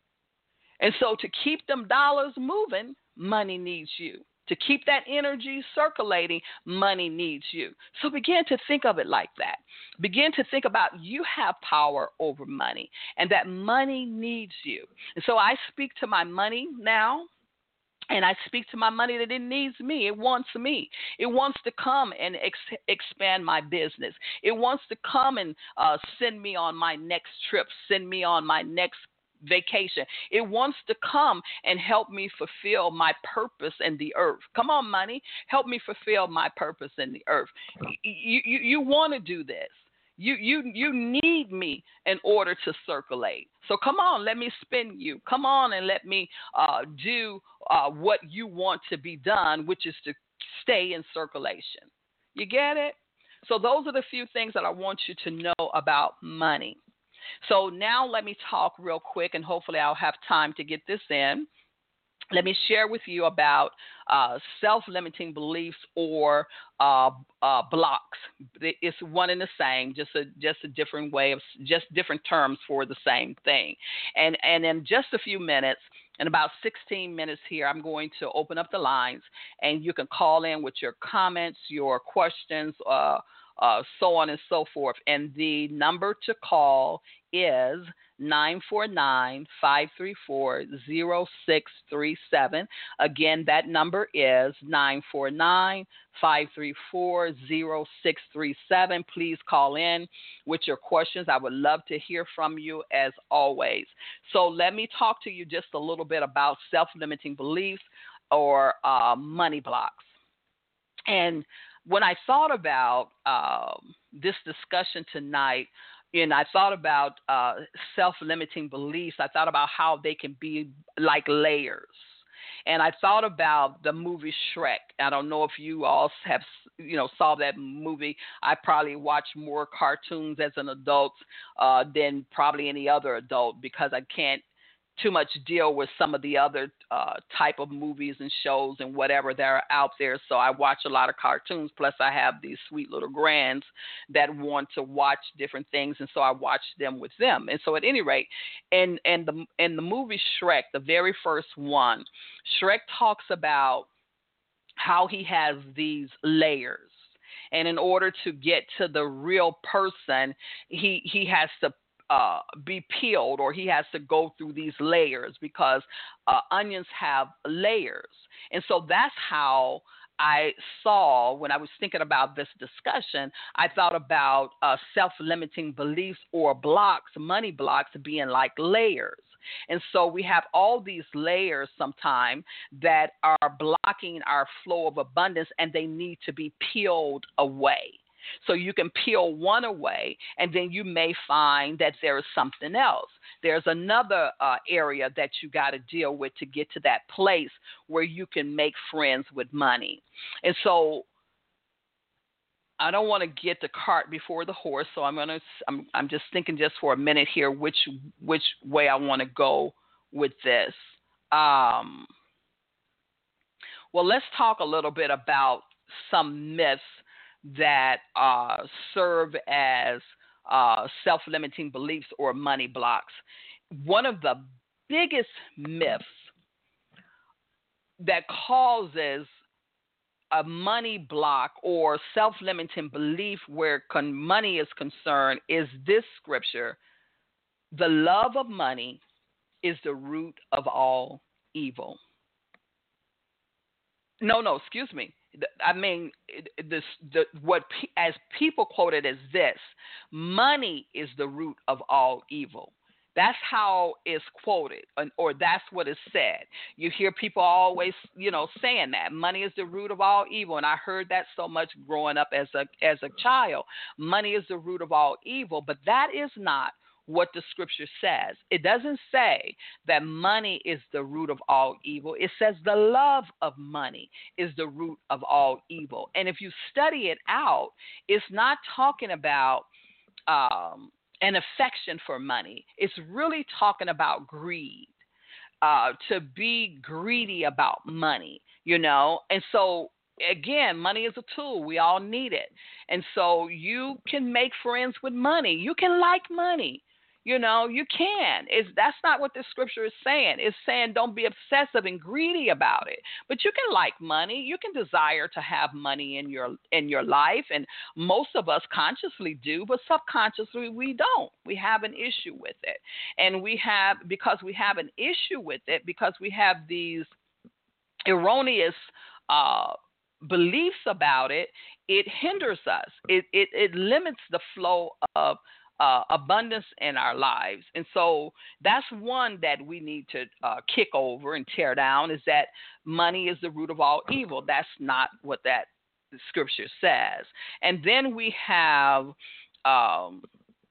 And so to keep them dollars moving, money needs you. To keep that energy circulating, money needs you. So begin to think of it like that. Begin to think about you have power over money and that money needs you. And so I speak to my money now. And I speak to my money that it needs me. It wants me. It wants to come and ex- expand my business. It wants to come and uh, send me on my next trip, send me on my next vacation. It wants to come and help me fulfill my purpose in the earth. Come on, money. Help me fulfill my purpose in the earth. You, you, you want to do this. You, you, you need me in order to circulate. So come on, let me spin you. Come on and let me uh, do uh, what you want to be done, which is to stay in circulation. You get it? So those are the few things that I want you to know about money. So now let me talk real quick, and hopefully I'll have time to get this in. Let me share with you about uh, self-limiting beliefs or uh, uh, blocks. It's one and the same, just a just a different way of just different terms for the same thing. And and in just a few minutes, in about sixteen minutes here, I'm going to open up the lines, and you can call in with your comments, your questions, uh, uh, so on and so forth. And the number to call is nine four nine, five three four, zero six three seven. Again, that number is nine four nine, five three four, zero six three seven. Please call in with your questions. I would love to hear from you as always. So let me talk to you just a little bit about self-limiting beliefs or uh, money blocks. And when I thought about um, this discussion tonight, and I thought about uh, self-limiting beliefs, I thought about how they can be like layers. And I thought about the movie Shrek. I don't know if you all have, you know, saw that movie. I probably watched more cartoons as an adult uh, than probably any other adult because I can't too much deal with some of the other uh, type of movies and shows and whatever that are out there. So I watch a lot of cartoons. Plus, I have these sweet little grands that want to watch different things, and so I watch them with them. And so, at any rate, in in the in the movie Shrek, the very first one, Shrek talks about how he has these layers. And in order to get to the real person, he he has to Uh, be peeled, or he has to go through these layers because uh, onions have layers. And so that's how I saw when I was thinking about this discussion, I thought about uh, self-limiting beliefs or blocks, money blocks being like layers. And so we have all these layers sometimes that are blocking our flow of abundance, and they need to be peeled away. So you can peel one away, and then you may find that there is something else. There's another uh, area that you got to deal with to get to that place where you can make friends with money. And so I don't want to get the cart before the horse, so I'm gonna I'm I'm just thinking just for a minute here which which way I want to go with this. Um, well, let's talk a little bit about some myths that uh, serve as uh, self-limiting beliefs or money blocks. One of the biggest myths that causes a money block or self-limiting belief where con- money is concerned is this scripture: the love of money is the root of all evil. No, no, excuse me. I mean, this, the, what as people quote it as this: money is the root of all evil. That's how it's quoted, or that's what is said. You hear people always, you know, saying that money is the root of all evil, and I heard that so much growing up as a as a child. Money is the root of all evil, but that is not what the scripture says. It doesn't say that money is the root of all evil. It says the love of money is the root of all evil. And if you study it out, it's not talking about um, an affection for money. It's really talking about greed, uh, to be greedy about money, you know. And so again, money is a tool. We all need it. And so you can make friends with money. You can like money. You know, you can. It's, that's not what the scripture is saying. It's saying don't be obsessive and greedy about it. But you can like money. You can desire to have money in your in your life. And most of us consciously do, but subconsciously we don't. We have an issue with it. And we have, because we have an issue with it, because we have these erroneous uh, beliefs about it, it hinders us. It, it, it limits the flow of Uh, abundance in our lives. And so that's one that we need to uh, kick over and tear down, is that money is the root of all evil. That's not what that scripture says. And then we have um,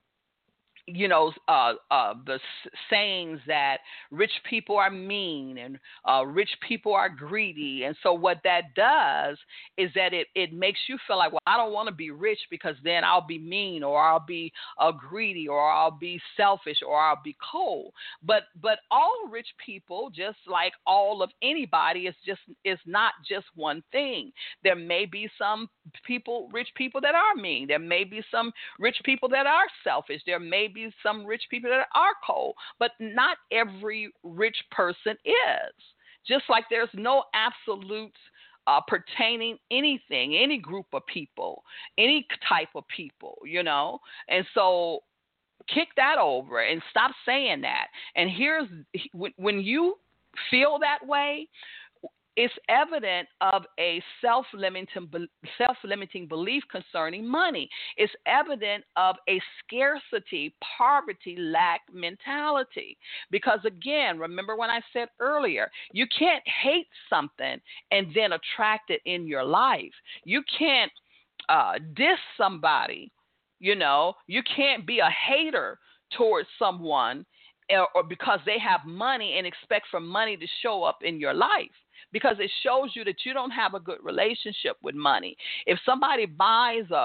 you know, uh, uh, the s- sayings that rich people are mean and uh, rich people are greedy. And so what that does is that it, it makes you feel like, well, I don't want to be rich because then I'll be mean, or I'll be uh, greedy, or I'll be selfish, or I'll be cold. But but all rich people, just like all of anybody, is just is not just one thing. There may be some people, rich people that are mean. There may be some rich people that are selfish. There may be some rich people that are cold, but not every rich person is. Just like there's no absolutes uh, pertaining anything, any group of people, any type of people, you know. And so kick that over and stop saying that. And here's when you feel that way, it's evident of a self-limiting, self-limiting belief concerning money. It's evident of a scarcity, poverty, lack mentality. Because again, remember when I said earlier, you can't hate something and then attract it in your life. You can't uh, diss somebody. You know, you can't be a hater towards someone or, or because they have money and expect for money to show up in your life. Because it shows you that you don't have a good relationship with money. If somebody buys a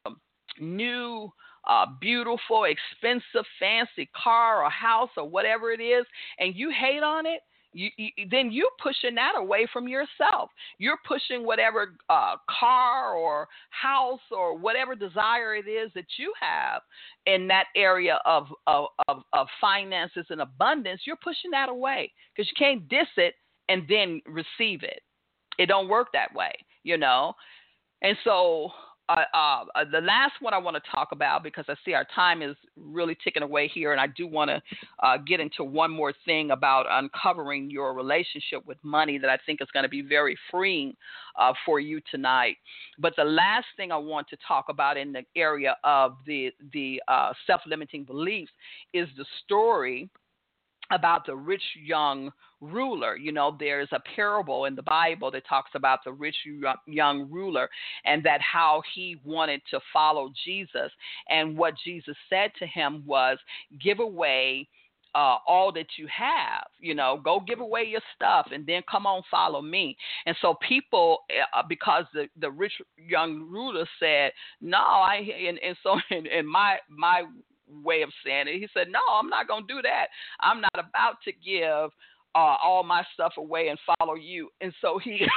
new, uh, beautiful, expensive, fancy car or house or whatever it is, and you hate on it, you, you, then you're pushing that away from yourself. You're pushing whatever uh, car or house or whatever desire it is that you have in that area of, of, of, of finances and abundance. You're pushing that away because you can't diss it and then receive it. It don't work that way, you know. And so uh, uh, the last one I want to talk about, because I see our time is really ticking away here, and I do want to uh, get into one more thing about uncovering your relationship with money that I think is going to be very freeing uh, for you tonight. But the last thing I want to talk about in the area of the, the uh, self-limiting beliefs is the story about the rich young ruler. You know, there's a parable in the Bible that talks about the rich young ruler and that how he wanted to follow Jesus. And what Jesus said to him was, give away uh, all that you have, you know, go give away your stuff and then come on, follow me. And so people, uh, because the, the rich young ruler said, no, I, and, and so in, in my, my, way of saying it, he said, no, I'm not going to do that. I'm not about to give uh, all my stuff away and follow you. And so he,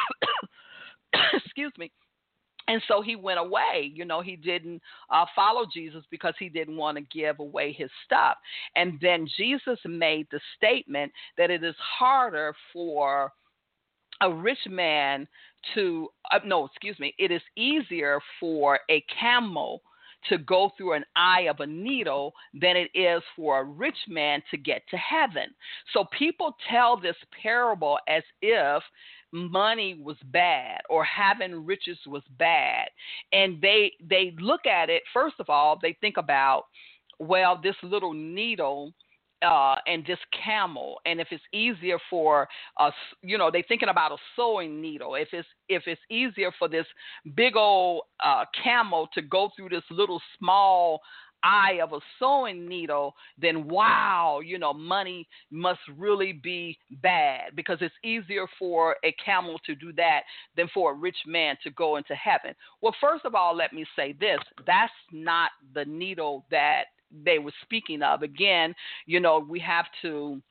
excuse me, and so he went away. You know, he didn't uh, follow Jesus because he didn't want to give away his stuff. And then Jesus made the statement that it is harder for a rich man to, uh, no, excuse me, it is easier for a camel to go through an eye of a needle than it is for a rich man to get to heaven. So people tell this parable as if money was bad or having riches was bad. And they they look at it, first of all, they think about, well, this little needle Uh, and this camel, and if it's easier for us, you know, they're thinking about a sewing needle. If it's if it's easier for this big old uh, camel to go through this little small eye of a sewing needle, then wow, you know, money must really be bad because it's easier for a camel to do that than for a rich man to go into heaven. Well, first of all, let me say this: that's not the needle that they were speaking of. Again, you know, we have to,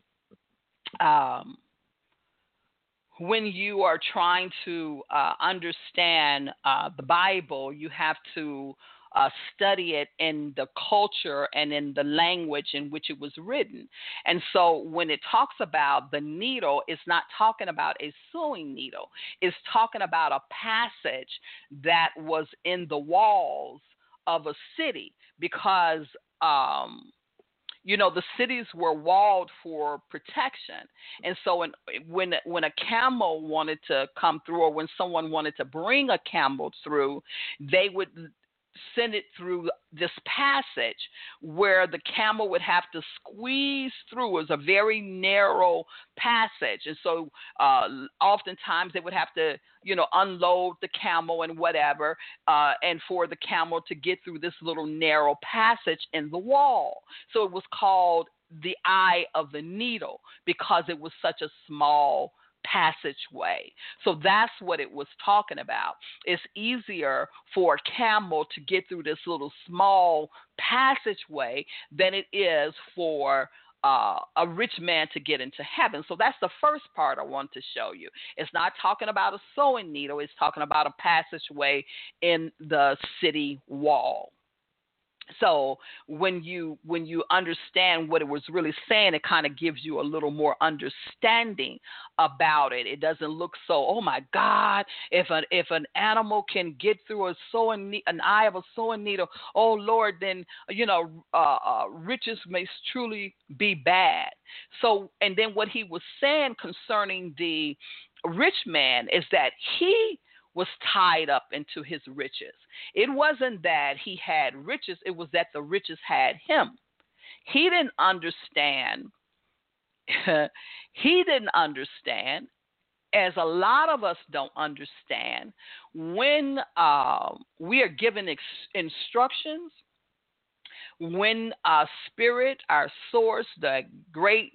um, when you are trying to uh, understand uh, the Bible, you have to uh, study it in the culture and in the language in which it was written. And so when it talks about the needle, it's not talking about a sewing needle. It's talking about a passage that was in the walls of a city because Um, you know, the cities were walled for protection. And so when, when when a camel wanted to come through, or when someone wanted to bring a camel through, they would send it through this passage where the camel would have to squeeze through. It was a very narrow passage. And so uh, oftentimes they would have to, you know, unload the camel and whatever, uh, and for the camel to get through this little narrow passage in the wall. So it was called the eye of the needle because it was such a small passageway. So that's what it was talking about. It's easier for a camel to get through this little small passageway than it is for uh, a rich man to get into heaven. So that's the first part I want to show you. It's not talking about a sewing needle. It's talking about a passageway in the city wall. So when you when you understand what it was really saying, it kind of gives you a little more understanding about it. It doesn't look so, oh my God, if an if an animal can get through a sewing ne- an eye of a sewing needle, oh Lord, then you know uh, uh, riches may truly be bad. So and then what he was saying concerning the rich man is that he was tied up into his riches. It wasn't that he had riches, it was that the riches had him. He didn't understand. he didn't understand, as a lot of us don't understand, when uh, we are given ex- instructions, when our spirit, our source, the great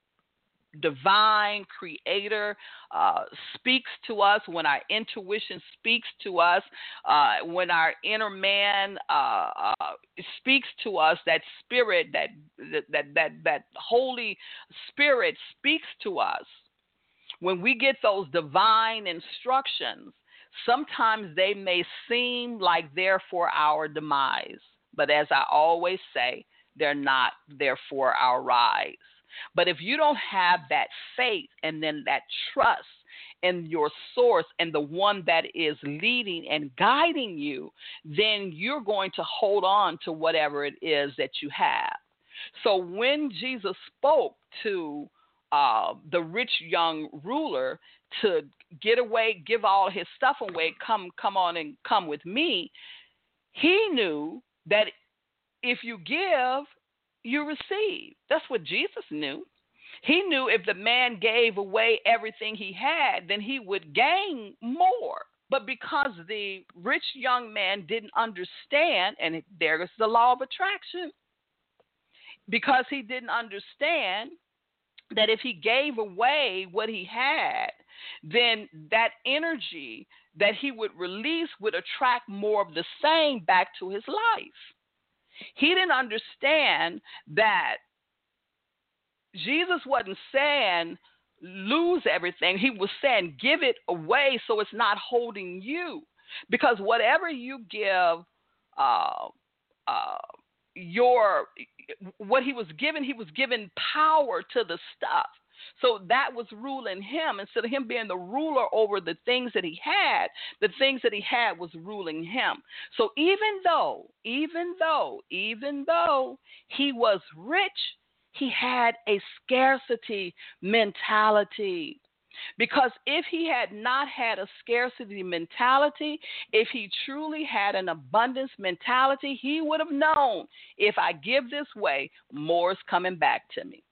divine creator uh, speaks to us, when our intuition speaks to us, uh, when our inner man uh, uh, speaks to us, that spirit, that, that that that Holy Spirit speaks to us. When we get those divine instructions, sometimes they may seem like they're for our demise, but as I always say, they're not. They're for our rise. But if you don't have that faith and then that trust in your source and the one that is leading and guiding you, then you're going to hold on to whatever it is that you have. So when Jesus spoke to uh, the rich young ruler to get away, give all his stuff away, come, come on and come with me, he knew that if you give, you receive. That's what Jesus knew. He knew if the man gave away everything he had, then he would gain more. But because the rich young man didn't understand, and there is the law of attraction, because he didn't understand that if he gave away what he had, then that energy that he would release would attract more of the same back to his life. He didn't understand that Jesus wasn't saying lose everything. He was saying give it away so it's not holding you. Because whatever you give, uh, uh, your what he was given, he was given power to the stuff. So that was ruling him. Instead of him being the ruler over the things that he had, the things that he had was ruling him. So even though, even though, even though he was rich, he had a scarcity mentality. Because if he had not had a scarcity mentality, if he truly had an abundance mentality, he would have known, if I give this way, more is coming back to me.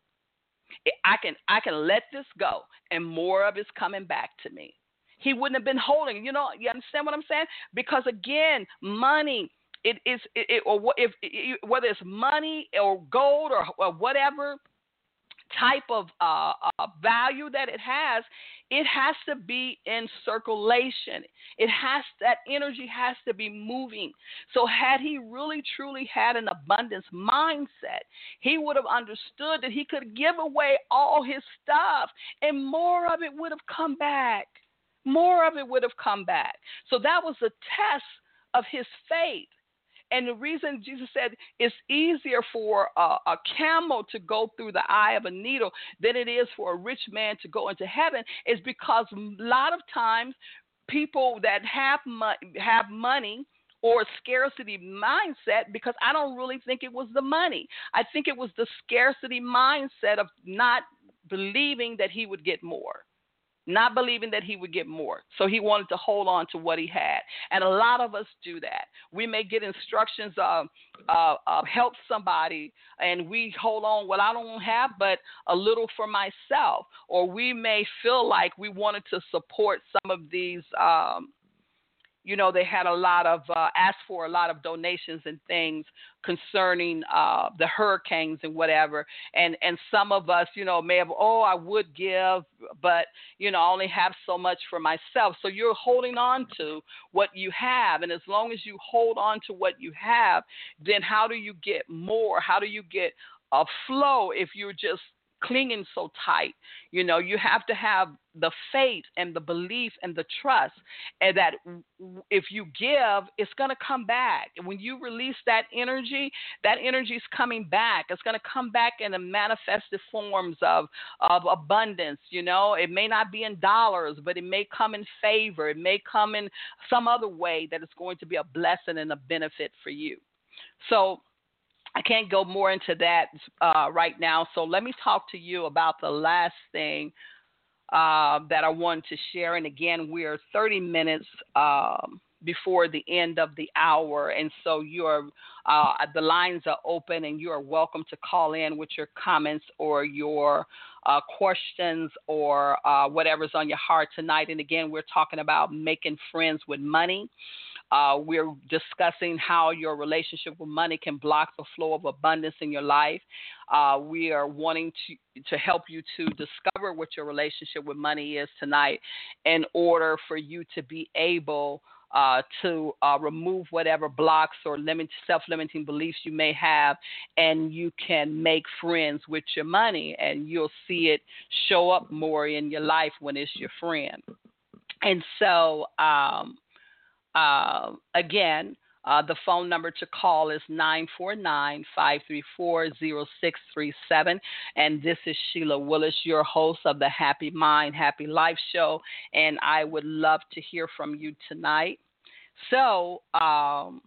I can I can let this go, and more of it's coming back to me. He wouldn't have been holding. You know, you understand what I'm saying? Because again, money, it is, it, it, or if it, whether it's money or gold or, or whatever type of uh, uh, value that it has, it has to be in circulation. It has, that energy has to be moving. So had he really truly had an abundance mindset, he would have understood that he could give away all his stuff and more of it would have come back. More of it would have come back. So that was a test of his faith. And the reason Jesus said it's easier for a, a camel to go through the eye of a needle than it is for a rich man to go into heaven is because a lot of times people that have, mo- have money or scarcity mindset, because I don't really think it was the money. I think it was the scarcity mindset of not believing that he would get more. Not believing that he would get more. So he wanted to hold on to what he had. And a lot of us do that. We may get instructions of uh, uh, help somebody, and we hold on, well, I don't have but a little for myself. Or we may feel like we wanted to support some of these um, you know, they had a lot of, uh, asked for a lot of donations and things concerning uh, the hurricanes and whatever. And, and some of us, you know, may have, oh, I would give, but, you know, I only have so much for myself. So you're holding on to what you have. And as long as you hold on to what you have, then how do you get more? How do you get a flow if you're just clinging so tight. You know, you have to have the faith and the belief and the trust, and that if you give, it's going to come back. And when you release that energy, that energy is coming back. It's going to come back in the manifested forms of, of abundance. You know, it may not be in dollars, but it may come in favor. It may come in some other way that it's going to be a blessing and a benefit for you. So I can't go more into that uh, right now. So let me talk to you about the last thing uh, that I wanted to share. And again, we're thirty minutes um, before the end of the hour. And so you're, uh, the lines are open, and you are welcome to call in with your comments or your uh, questions or uh, whatever's on your heart tonight. And again, we're talking about making friends with money. Uh, we're discussing how your relationship with money can block the flow of abundance in your life. Uh, we are wanting to, to help you to discover what your relationship with money is tonight in order for you to be able uh, to uh, remove whatever blocks or limit, self-limiting beliefs you may have, and you can make friends with your money, and you'll see it show up more in your life when it's your friend. And so, um, Uh, again, uh, the phone number to call is nine four nine, five three four, zero six three seven. And this is Sheila Willis, your host of the Happy Mind, Happy Life show. And I would love to hear from you tonight. So um,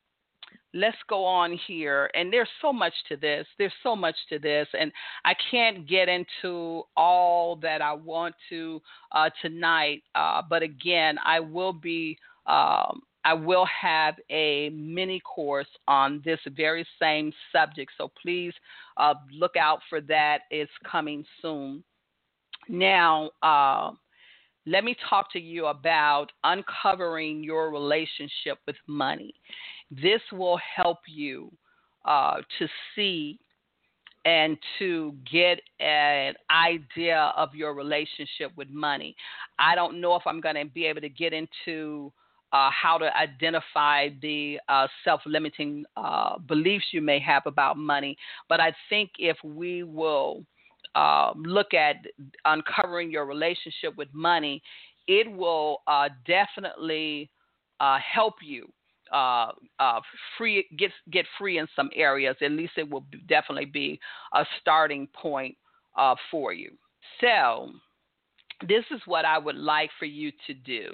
let's go on here. And there's so much to this. There's so much to this. And I can't get into all that I want to uh, tonight. Uh, but again, I will be Um, I will have a mini course on this very same subject, so please uh, look out for that. It's coming soon. Now, uh, let me talk to you about uncovering your relationship with money. This will help you uh, to see and to get an idea of your relationship with money. I don't know if I'm going to be able to get into Uh, how to identify the uh, self-limiting uh, beliefs you may have about money. But I think if we will uh, look at uncovering your relationship with money, it will uh, definitely uh, help you uh, uh, free get get free in some areas. At least it will definitely be a starting point uh, for you. So this is what I would like for you to do.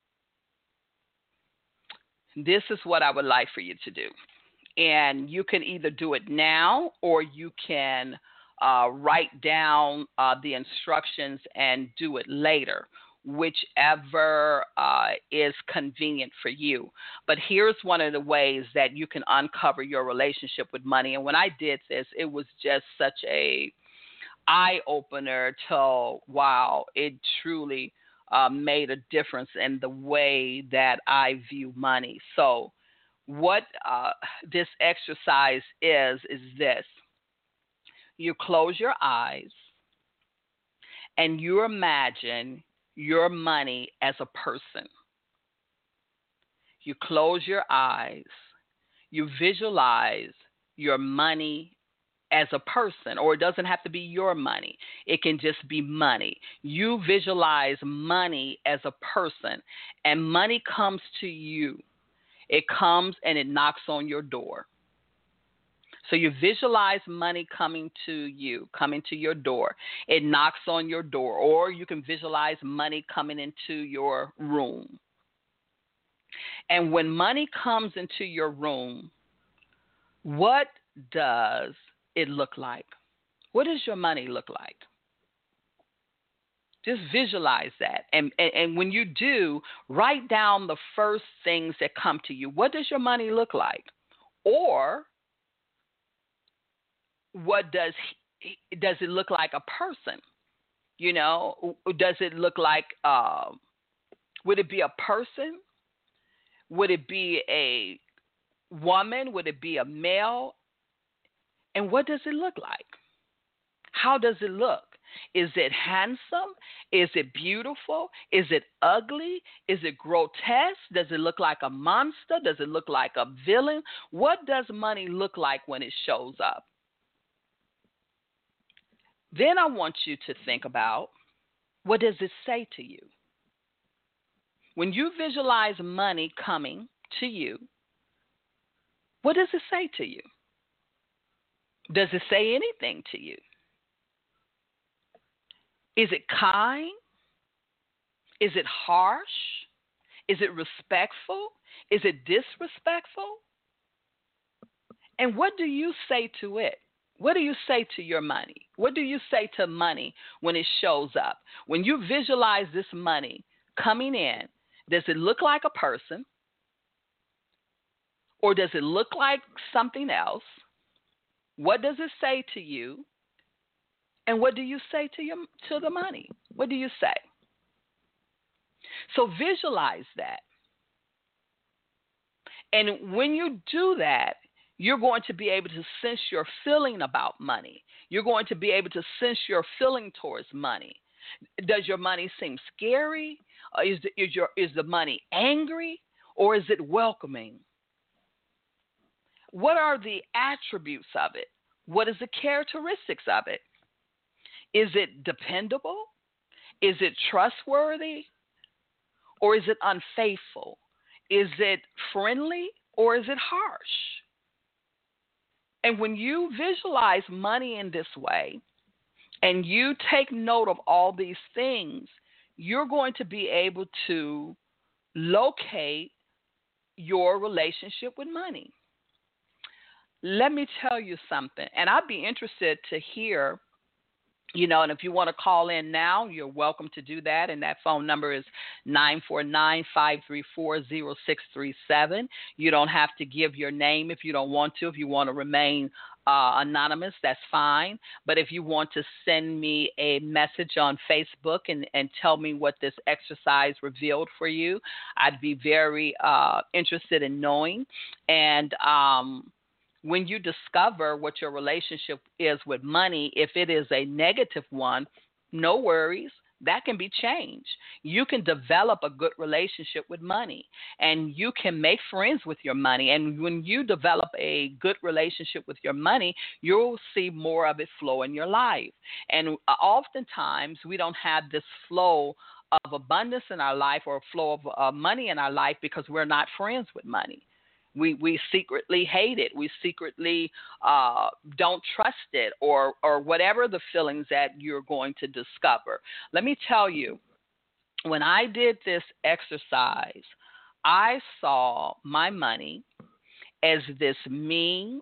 This is what I would like for you to do. And you can either do it now, or you can uh, write down uh, the instructions and do it later, whichever uh, is convenient for you. But here's one of the ways that you can uncover your relationship with money. And when I did this, it was just such a eye-opener to, wow, it truly Uh, made a difference in the way that I view money. So what uh, this exercise is, is this. You close your eyes and you imagine your money as a person. You close your eyes. You visualize your money as a person, or it doesn't have to be your money. It can just be money. You visualize money as a person, and money comes to you. It comes and it knocks on your door. So you visualize money coming to you, coming to your door. It knocks on your door, or you can visualize money coming into your room. And when money comes into your room, what does it look like? What does your money look like? Just visualize that. And, and, and when you do, write down the first things that come to you. What does your money look like? Or what does does it look like a person? You know, does it look like, uh, would it be a person? Would it be a woman? Would it be a male? And what does it look like? How does it look? Is it handsome? Is it beautiful? Is it ugly? Is it grotesque? Does it look like a monster? Does it look like a villain? What does money look like when it shows up? Then I want you to think about, what does it say to you? When you visualize money coming to you, what does it say to you? Does it say anything to you? Is it kind? Is it harsh? Is it respectful? Is it disrespectful? And what do you say to it? What do you say to your money? What do you say to money when it shows up? When you visualize this money coming in, does it look like a person? Or does it look like something else? What does it say to you? And what do you say to your to the money? What do you say? So visualize that. And when you do that, you're going to be able to sense your feeling about money. You're going to be able to sense your feeling towards money. Does your money seem scary? Or is, the, is, your, is the money angry? Or is it welcoming? What are the attributes of it? What is the characteristics of it? Is it dependable? Is it trustworthy? Or is it unfaithful? Is it friendly or is it harsh? And when you visualize money in this way and you take note of all these things, you're going to be able to locate your relationship with money. Let me tell you something, and I'd be interested to hear, you know, and if you want to call in now, you're welcome to do that. And that phone number is nine four nine, five three four, zero six three seven. You don't have to give your name if you don't want to. If you want to remain uh, anonymous, that's fine. But if you want to send me a message on Facebook and, and tell me what this exercise revealed for you, I'd be very uh, interested in knowing. And um when you discover what your relationship is with money, if it is a negative one, no worries. That can be changed. You can develop a good relationship with money, and you can make friends with your money. And when you develop a good relationship with your money, you'll see more of it flow in your life. And oftentimes, we don't have this flow of abundance in our life or flow of uh, money in our life because we're not friends with money. We we secretly hate it. We secretly uh, don't trust it, or or whatever the feelings that you're going to discover. Let me tell you, when I did this exercise, I saw my money as this mean,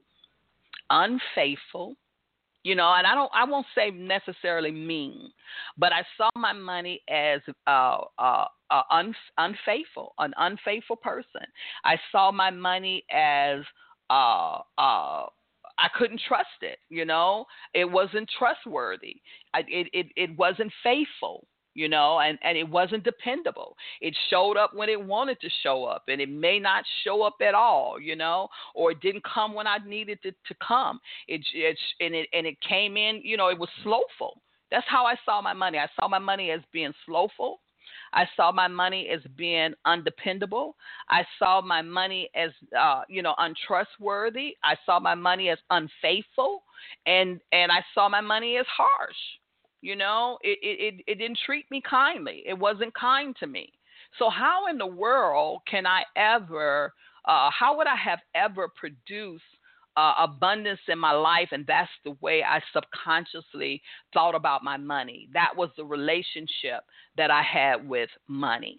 unfaithful, you know, and I don't, I won't say necessarily mean, but I saw my money as uh, uh, uh, un, unfaithful, an unfaithful person. I saw my money as uh, uh, I couldn't trust it. You know, it wasn't trustworthy. I, it, it, it wasn't faithful. You know, and, and it wasn't dependable. It showed up when it wanted to show up, and it may not show up at all, you know, or it didn't come when I needed it to come. It, it and it and it came in, you know, it was slowful. That's how I saw my money. I saw my money as being slowful. I saw my money as being undependable. I saw my money as, uh, you know, untrustworthy. I saw my money as unfaithful, and and I saw my money as harsh. You know, it, it, it didn't treat me kindly. It wasn't kind to me. So how in the world can I ever, uh, how would I have ever produced uh, abundance in my life? And that's the way I subconsciously thought about my money. That was the relationship that I had with money.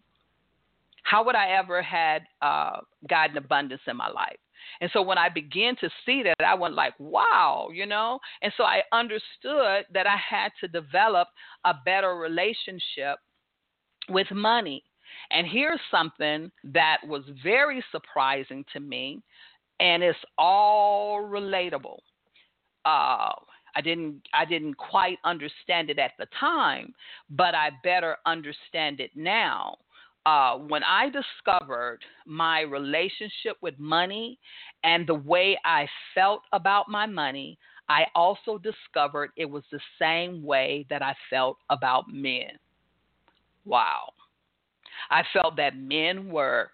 How would I ever had uh, gotten abundance in my life? And so when I began to see that, I went like, wow, you know. And so I understood that I had to develop a better relationship with money. And here's something that was very surprising to me, and it's all relatable. Uh, I didn't I didn't quite understand it at the time, but I better understand it now. Uh, when I discovered my relationship with money and the way I felt about my money, I also discovered it was the same way that I felt about men. Wow. I felt that men were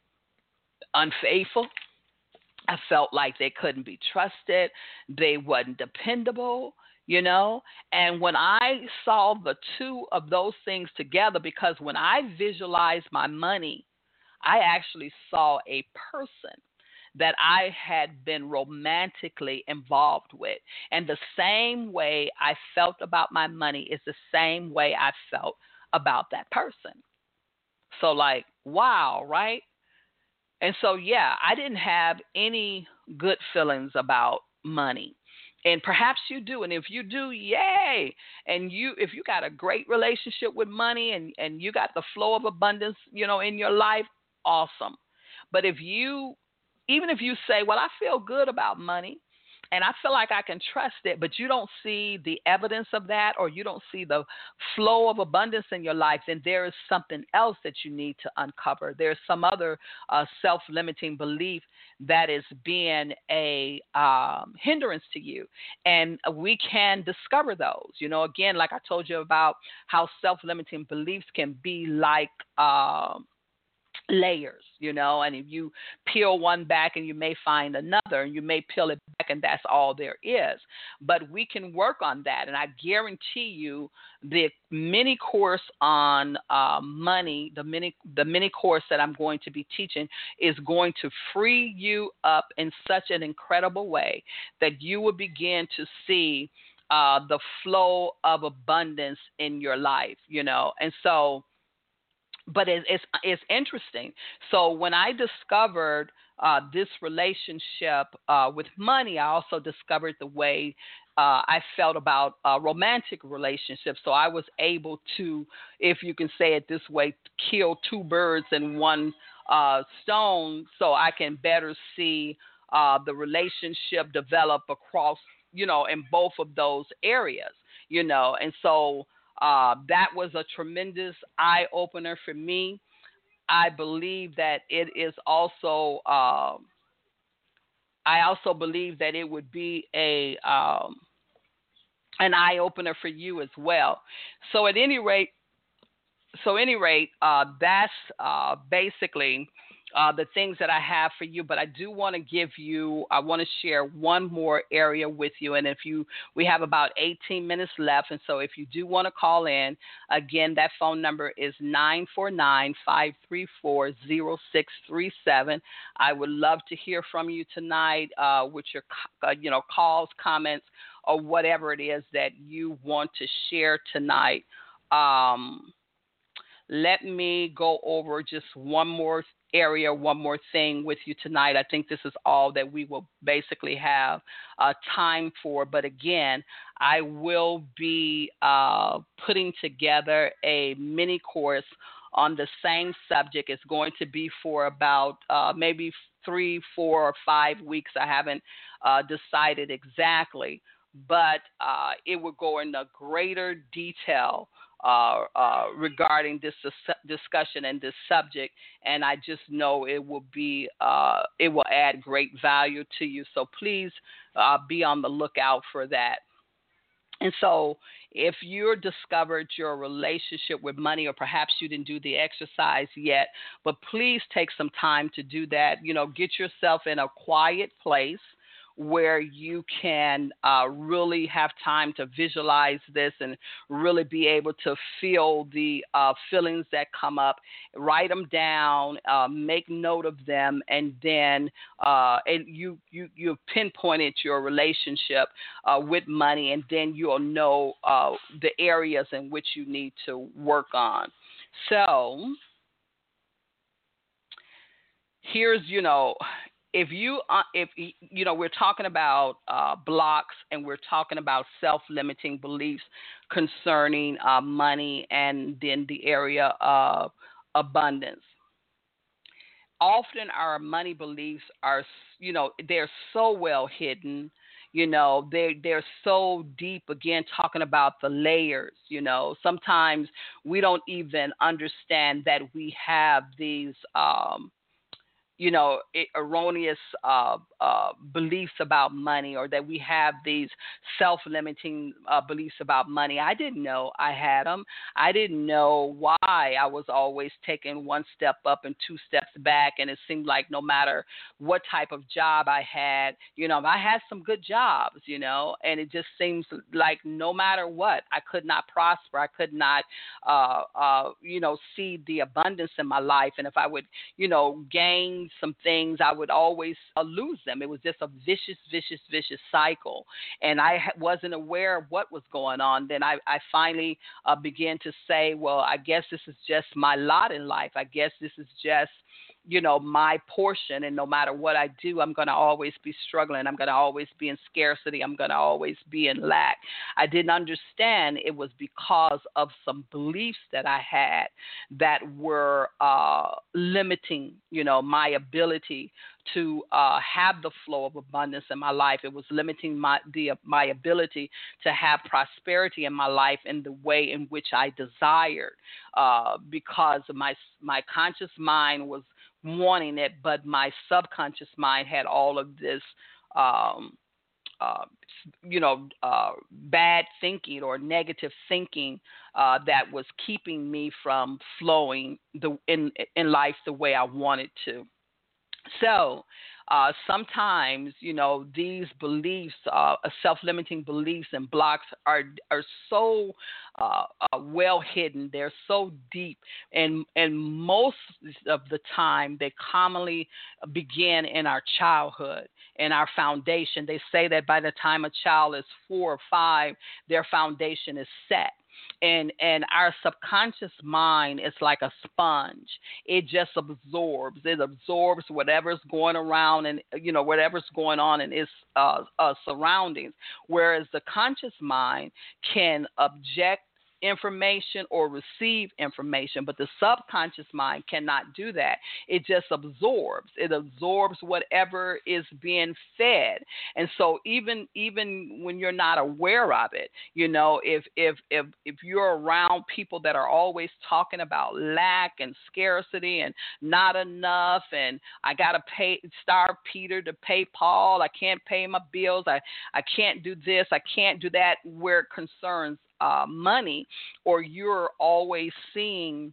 unfaithful. I felt like they couldn't be trusted. They wasn't dependable. you know? And when I saw the two of those things together, because when I visualized my money, I actually saw a person that I had been romantically involved with. And the same way I felt about my money is the same way I felt about that person. So, like, wow, right? And so, yeah, I didn't have any good feelings about money. And perhaps you do. And if you do, yay. And you, if you got a great relationship with money and, and you got the flow of abundance, you know, in your life, awesome. But if you, even if you say, well, I feel good about money, and I feel like I can trust it, but you don't see the evidence of that, or you don't see the flow of abundance in your life, then there is something else that you need to uncover. There's some other uh, self-limiting belief that is being a um, hindrance to you, and we can discover those. You know, again, like I told you about how self-limiting beliefs can be like um, layers, you know, and if you peel one back and you may find another, and you may peel it back and that's all there is. But we can work on that, and I guarantee you the mini course on uh, money, the mini the mini course that I'm going to be teaching is going to free you up in such an incredible way that you will begin to see uh, the flow of abundance in your life, you know, and so but it, it's it's interesting. So when I discovered uh, this relationship uh, with money, I also discovered the way uh, I felt about uh, romantic relationships. So I was able to, if you can say it this way, kill two birds in one uh, stone, so I can better see uh, the relationship develop across, you know, in both of those areas, you know, and so. Uh, that was a tremendous eye opener for me. I believe that it is also, uh, I also believe that it would be a um, an eye opener for you as well. So at any rate, so any rate, uh, that's uh, basically uh, the things that I have for you. But I do want to give you, I want to share one more area with you. And if you, we have about eighteen minutes left. And so if you do want to call in, again, that phone number is nine four nine, five three four, zero six three seven. I would love to hear from you tonight uh, with your, uh, you know, calls, comments, or whatever it is that you want to share tonight. Um, Let me go over just one more area, one more thing with you tonight. I think this is all that we will basically have uh, time for. But again, I will be uh, putting together a mini course on the same subject. It's going to be for about uh, maybe three, four, or five weeks. I haven't uh, decided exactly, but uh, it will go into greater detail uh, uh, regarding this dis- discussion and this subject, and I just know it will be uh, it will add great value to you. So please uh, be on the lookout for that. And so, if you're discovered your relationship with money, or perhaps you didn't do the exercise yet, but please take some time to do that. You know, get yourself in a quiet place where you can uh, really have time to visualize this and really be able to feel the uh, feelings that come up. Write them down, uh, make note of them, and then uh, and you you you pinpointed your relationship uh, with money, and then you'll know uh, the areas in which you need to work on. So here's, you know, if you uh, if you know, we're talking about uh, blocks, and we're talking about self-limiting beliefs concerning uh, money, and then the area of abundance. Often our money beliefs are, you know, they're so well hidden. You know, they they're so deep. Again, talking about the layers. You know, sometimes we don't even understand that we have these. Um, you know, i- erroneous uh, uh, beliefs about money, or that we have these self-limiting uh, beliefs about money. I didn't know I had them. I didn't know why I was always taking one step up and two steps back, and it seemed like no matter what type of job I had, you know, I had some good jobs, you know, and it just seems like no matter what, I could not prosper. I could not, uh, uh, you know, see the abundance in my life. And if I would, you know, gain some things, I would always uh, lose them. It was just a vicious, vicious, vicious cycle. And I ha- wasn't aware of what was going on. Then I, I finally uh, began to say, well, I guess this is just my lot in life. I guess this is just, you know, my portion. And no matter what I do, I'm going to always be struggling. I'm going to always be in scarcity. I'm going to always be in lack. I didn't understand it was because of some beliefs that I had that were uh, limiting, you know, my ability to uh, have the flow of abundance in my life. It was limiting my the my ability to have prosperity in my life in the way in which I desired, uh, because my my conscious mind was wanting it, but my subconscious mind had all of this, um, uh, you know, uh, bad thinking or negative thinking uh, that was keeping me from flowing the in in life the way I wanted to. So uh, sometimes, you know, these beliefs, uh, self-limiting beliefs and blocks are are so uh, uh, well hidden. They're so deep, and and most of the time, they commonly begin in our childhood, in our foundation. They say that by the time a child is four or five, their foundation is set. And and our subconscious mind is like a sponge. It just absorbs. It absorbs whatever's going around, and you know whatever's going on in its uh, uh, surroundings. Whereas the conscious mind can object information or receive information, but the subconscious mind cannot do that. It just absorbs. It absorbs whatever is being fed. And so even even when you're not aware of it, you know, if if if if you're around people that are always talking about lack and scarcity and not enough, and I gotta pay starve Peter to pay Paul, I can't pay my bills, I, I can't do this, I can't do that, where it concerns uh, money, or you're always seeing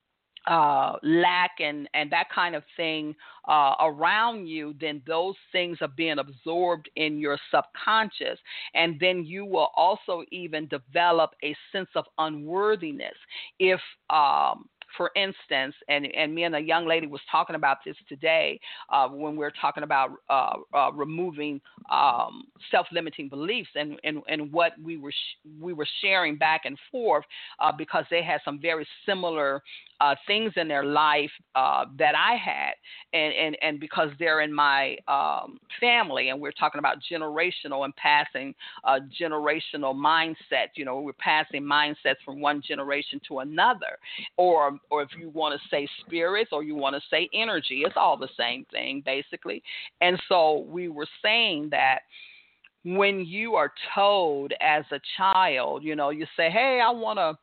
uh, lack and, and that kind of thing uh, around you, then those things are being absorbed in your subconscious. And then you will also even develop a sense of unworthiness. If, um, for instance, and, and me and a young lady was talking about this today uh, when we were talking about uh, uh, removing um, self-limiting beliefs, and, and, and what we were sh- we were sharing back and forth uh, because they had some very similar uh, things in their life uh, that I had, and, and, and because they're in my um, family, and we're talking about generational and passing uh, generational mindset. You know, we're passing mindsets from one generation to another, or or if you want to say spirits, or you want to say energy, it's all the same thing basically. And so we were saying that when you are told as a child, you know, you say, hey, I want to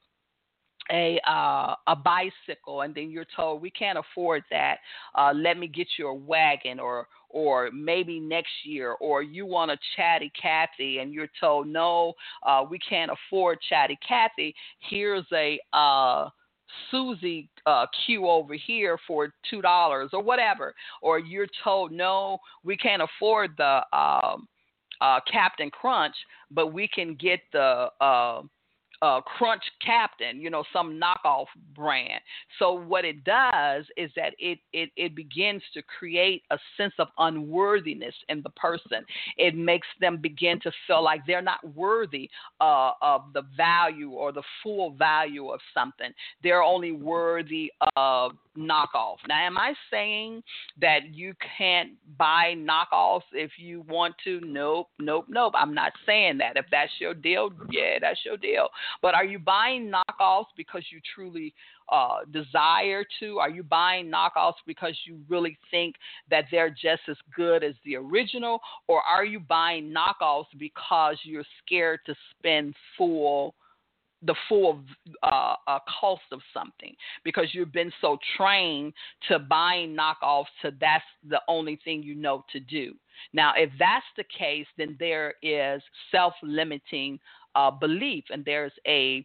a uh, a bicycle, and then you're told we can't afford that. Uh, let me get you a wagon, or or maybe next year. Or you want a Chatty Cathy, and you're told no, uh, we can't afford Chatty Cathy. Here's a uh, Susie uh, Q over here for two dollars or whatever. Or you're told no, we can't afford the um, uh, Captain Crunch, but we can get the uh, uh, Crunch Captain, you know, some knockoff brand. So what it does is that it, it, it begins to create a sense of unworthiness in the person. It makes them begin to feel like they're not worthy uh, of the value or the full value of something. They're only worthy of knockoff. Now, am I saying that you can't buy knockoffs if you want to? Nope, nope, nope. I'm not saying that. If that's your deal, yeah, that's your deal. But are you buying knockoffs because you truly uh, desire to? Are you buying knockoffs because you really think that they're just as good as the original? Or are you buying knockoffs because you're scared to spend full the full uh, uh, cost of something because you've been so trained to buying knockoffs to that's the only thing you know to do. Now, if that's the case, then there is self-limiting uh, belief, and there's a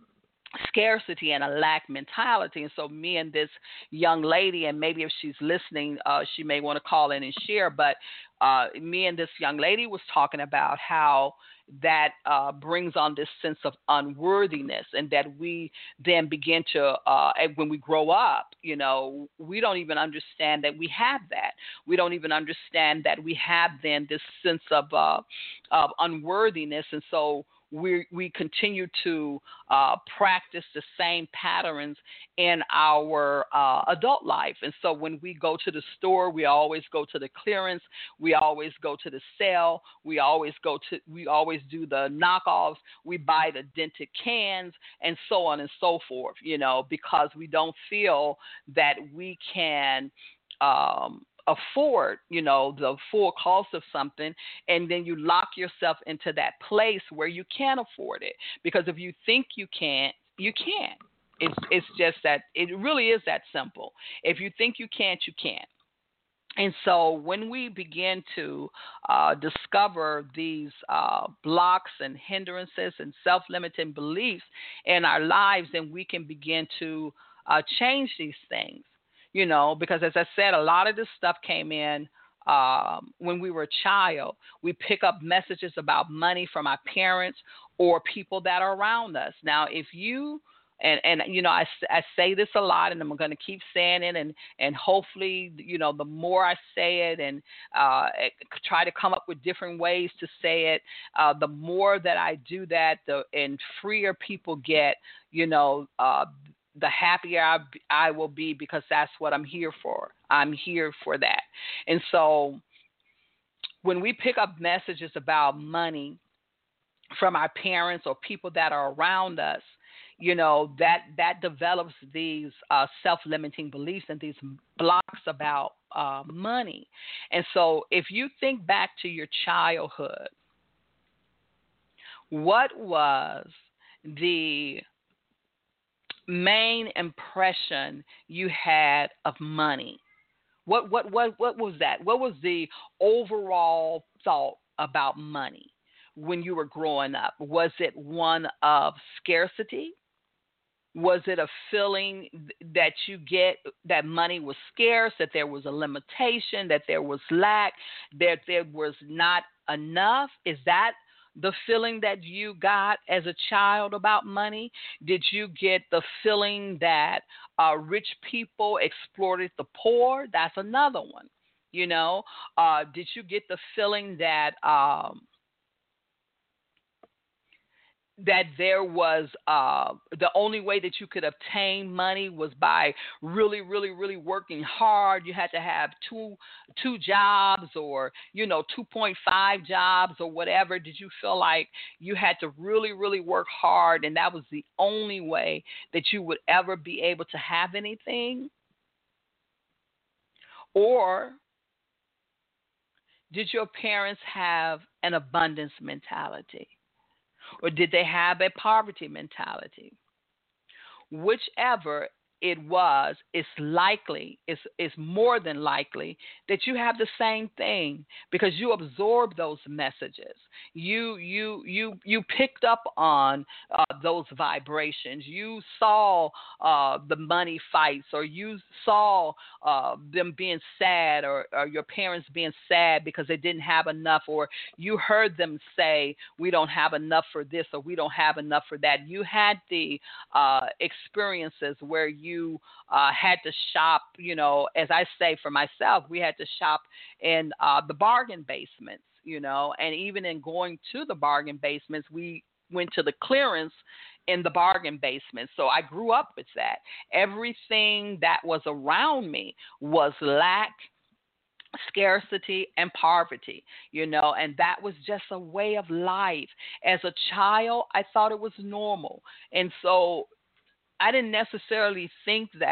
scarcity and a lack mentality. And so me and this young lady, and maybe if she's listening, uh, she may want to call in and share, but uh, me and this young lady was talking about how that uh, brings on this sense of unworthiness, and that we then begin to, uh, when we grow up, you know, we don't even understand that we have that. We don't even understand that we have then this sense of, uh, of unworthiness. And so we we continue to uh, practice the same patterns in our uh, adult life. And so when we go to the store, we always go to the clearance, we always go to the sale, we always go to we always do the knockoffs, we buy the dented cans, and so on and so forth, you know, because we don't feel that we can um, afford, you know, the full cost of something, and then you lock yourself into that place where you can't afford it. Because if you think you can't, you can't. It's it's just that it really is that simple. If you think you can't, you can't. And so when we begin to uh, discover these uh, blocks and hindrances and self-limiting beliefs in our lives, then we can begin to uh, change these things. You know, because as I said, a lot of this stuff came in um, when we were a child. We pick up messages about money from our parents or people that are around us. Now, if you, and, and you know, I, I say this a lot, and I'm going to keep saying it, and, and hopefully, you know, the more I say it and uh, try to come up with different ways to say it, uh, the more that I do that, the and freer people get, you know, uh, the happier I, I will be, because that's what I'm here for. I'm here for that. And so when we pick up messages about money from our parents or people that are around us, you know, that, that develops these uh, self-limiting beliefs and these blocks about uh, money. And so if you think back to your childhood, what was the main impression you had of money? What what what what was that? What was the overall thought about money when you were growing up? Was it one of scarcity? Was it a feeling that you get that money was scarce, that there was a limitation, that there was lack, that there was not enough? Is that the feeling that you got as a child about money? Did you get the feeling that uh, rich people exploited the poor? That's another one. You know, uh, did you get the feeling that um, that there was uh, the only way that you could obtain money was by really, really, really working hard? You had to have two two jobs, or, you know, two point five jobs or whatever. Did you feel like you had to really, really work hard, and that was the only way that you would ever be able to have anything? Or did your parents have an abundance mentality? Or did they have a poverty mentality? Whichever it was, it's likely, it's, it's more than likely that you have the same thing, because you absorbed those messages. You you you you picked up on uh, those vibrations. You saw uh, the money fights, or you saw uh, them being sad, or, or your parents being sad because they didn't have enough, or you heard them say, we don't have enough for this, or we don't have enough for that. You had the uh, experiences where you You uh, had to shop, you know, as I say for myself, we had to shop in uh, the bargain basements, you know, and even in going to the bargain basements, we went to the clearance in the bargain basement. So I grew up with that. Everything that was around me was lack, scarcity, and poverty, you know, and that was just a way of life. As a child, I thought it was normal. And so I didn't necessarily think that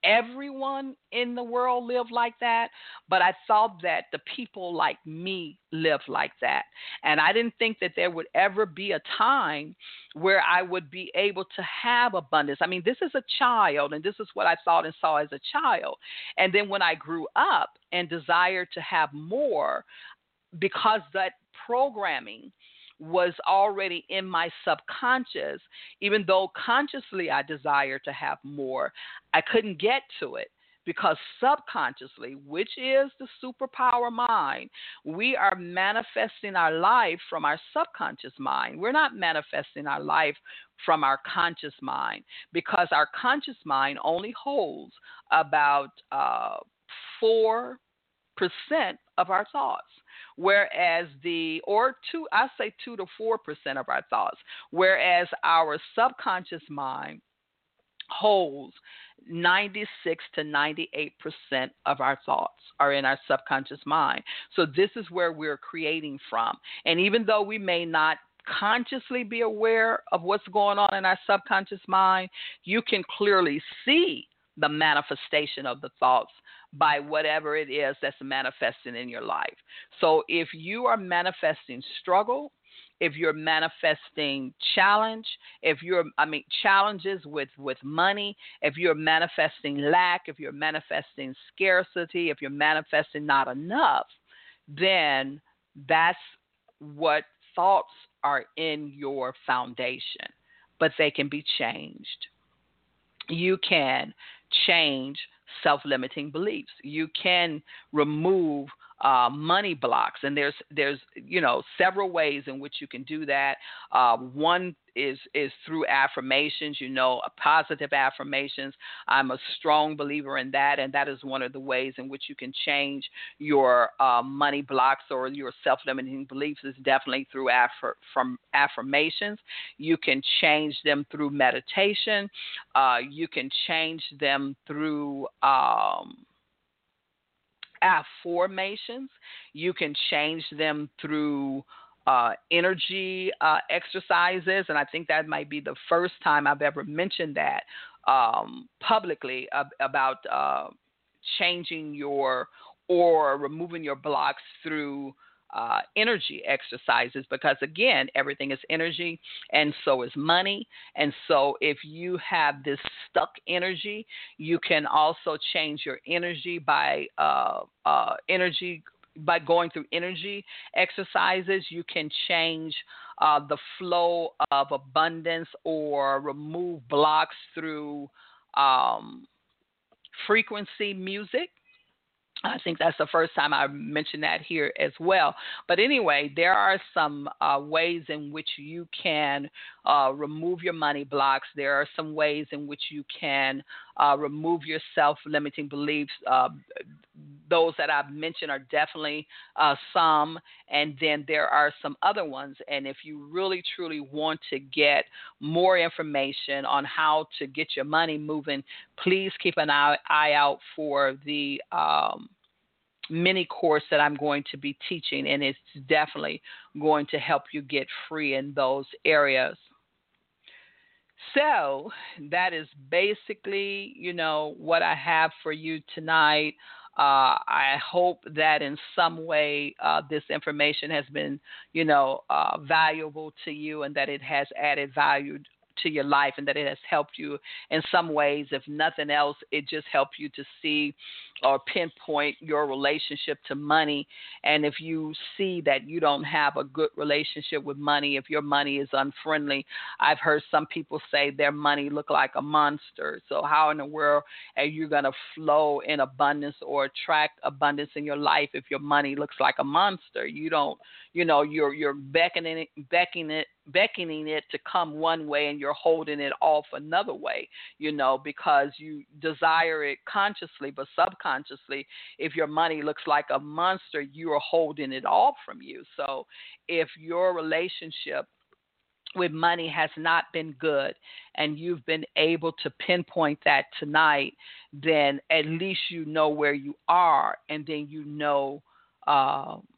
everyone in the world lived like that, but I thought that the people like me lived like that. And I didn't think that there would ever be a time where I would be able to have abundance. I mean, this is a child, and this is what I thought and saw as a child. And then when I grew up and desired to have more, because that programming was already in my subconscious, even though consciously I desired to have more, I couldn't get to it because subconsciously, which is the superpower mind, we are manifesting our life from our subconscious mind. We're not manifesting our life from our conscious mind, because our conscious mind only holds about uh, four percent of our thoughts, whereas the, or two, I say two to four percent of our thoughts, whereas our subconscious mind holds ninety-six to ninety-eight percent of our thoughts are in our subconscious mind. So this is where we're creating from. And even though we may not consciously be aware of what's going on in our subconscious mind, you can clearly see the manifestation of the thoughts by whatever it is that's manifesting in your life. So if you are manifesting struggle, if you're manifesting challenge, if you're, I mean, challenges with, with money, if you're manifesting lack, if you're manifesting scarcity, if you're manifesting not enough, then that's what thoughts are in your foundation. But they can be changed. You can change self-limiting beliefs. You can remove uh, money blocks, and there's there's you know several ways in which you can do that. Uh, one is is through affirmations. You know, positive affirmations. I'm a strong believer in that, and that is one of the ways in which you can change your uh, money blocks or your self-limiting beliefs. Is definitely through affir- from affirmations. You can change them through meditation. Uh, you can change them through um, affirmations. You can change them through uh, energy uh, exercises, and I think that might be the first time I've ever mentioned that um, publicly uh, about uh, changing your or removing your blocks through Uh, energy exercises, because again, everything is energy, and so is money. And so if you have this stuck energy, you can also change your energy by uh, uh, energy by going through energy exercises. You can change uh, the flow of abundance or remove blocks through um, frequency music. I think that's the first time I mentioned that here as well. But anyway, there are some uh, ways in which you can uh, remove your money blocks. There are some ways in which you can uh, remove your self-limiting beliefs. Uh, those that I've mentioned are definitely uh, some, and then there are some other ones. And if you really, truly want to get more information on how to get your money moving, please keep an eye, eye out for the um, mini course that I'm going to be teaching, and it's definitely going to help you get free in those areas. So that is basically, you know, what I have for you tonight. Uh, I hope that in some way uh, this information has been, you know, uh, valuable to you, and that it has added value to your life, and that it has helped you in some ways. If nothing else, it just helped you to see or pinpoint your relationship to money. And if you see that you don't have a good relationship with money, if your money is unfriendly, I've heard some people say their money look like a monster. So how in the world are you going to flow in abundance or attract abundance in your life if your money looks like a monster? You don't, you know, you're you're beckoning it, beckoning it, beckoning it to come one way, and you're holding it off another way, you know, because you desire it consciously, but subconsciously, if your money looks like a monster, you are holding it off from you. So if your relationship with money has not been good, and you've been able to pinpoint that tonight, then at least you know where you are, and then you know uh,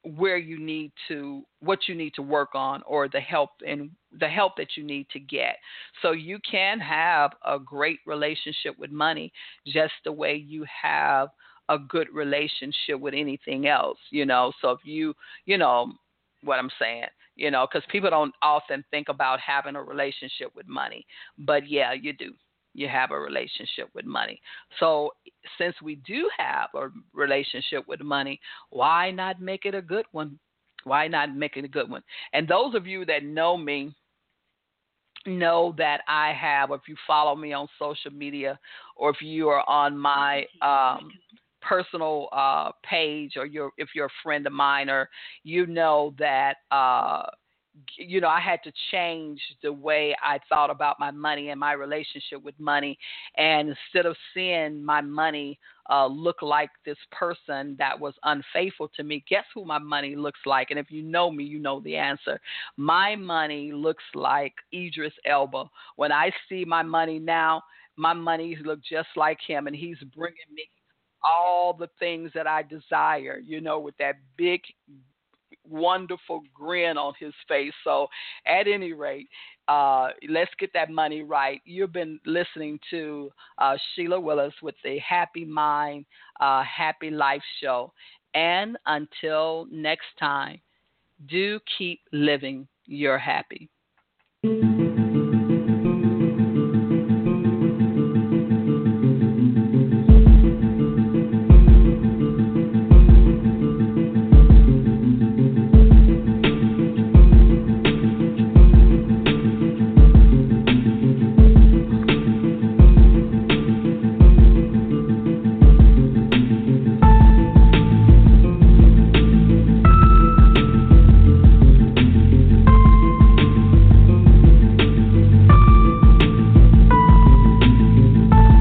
where you need to, what you need to work on, or the help and the help that you need to get. So you can have a great relationship with money just the way you have a good relationship with anything else, you know. So if you, you know what I'm saying, you know, because people don't often think about having a relationship with money, but yeah, you do. You have a relationship with money. So since we do have a relationship with money, why not make it a good one? Why not make it a good one? And those of you that know me know that I have, or if you follow me on social media, or if you are on my um, personal uh, page, or you're, if you're a friend of mine, or you know that uh, you know, I had to change the way I thought about my money and my relationship with money. And instead of seeing my money uh, look like this person that was unfaithful to me, guess who my money looks like? And if you know me, you know the answer. My money looks like Idris Elba. When I see my money now, my money look just like him, and he's bringing me all the things that I desire, you know, with that big, wonderful grin on his face. So at any rate, uh, let's get that money right. You've been listening to uh, Sheila Willis with the Happy Mind, uh, Happy Life show. And until next time, do keep living your happy.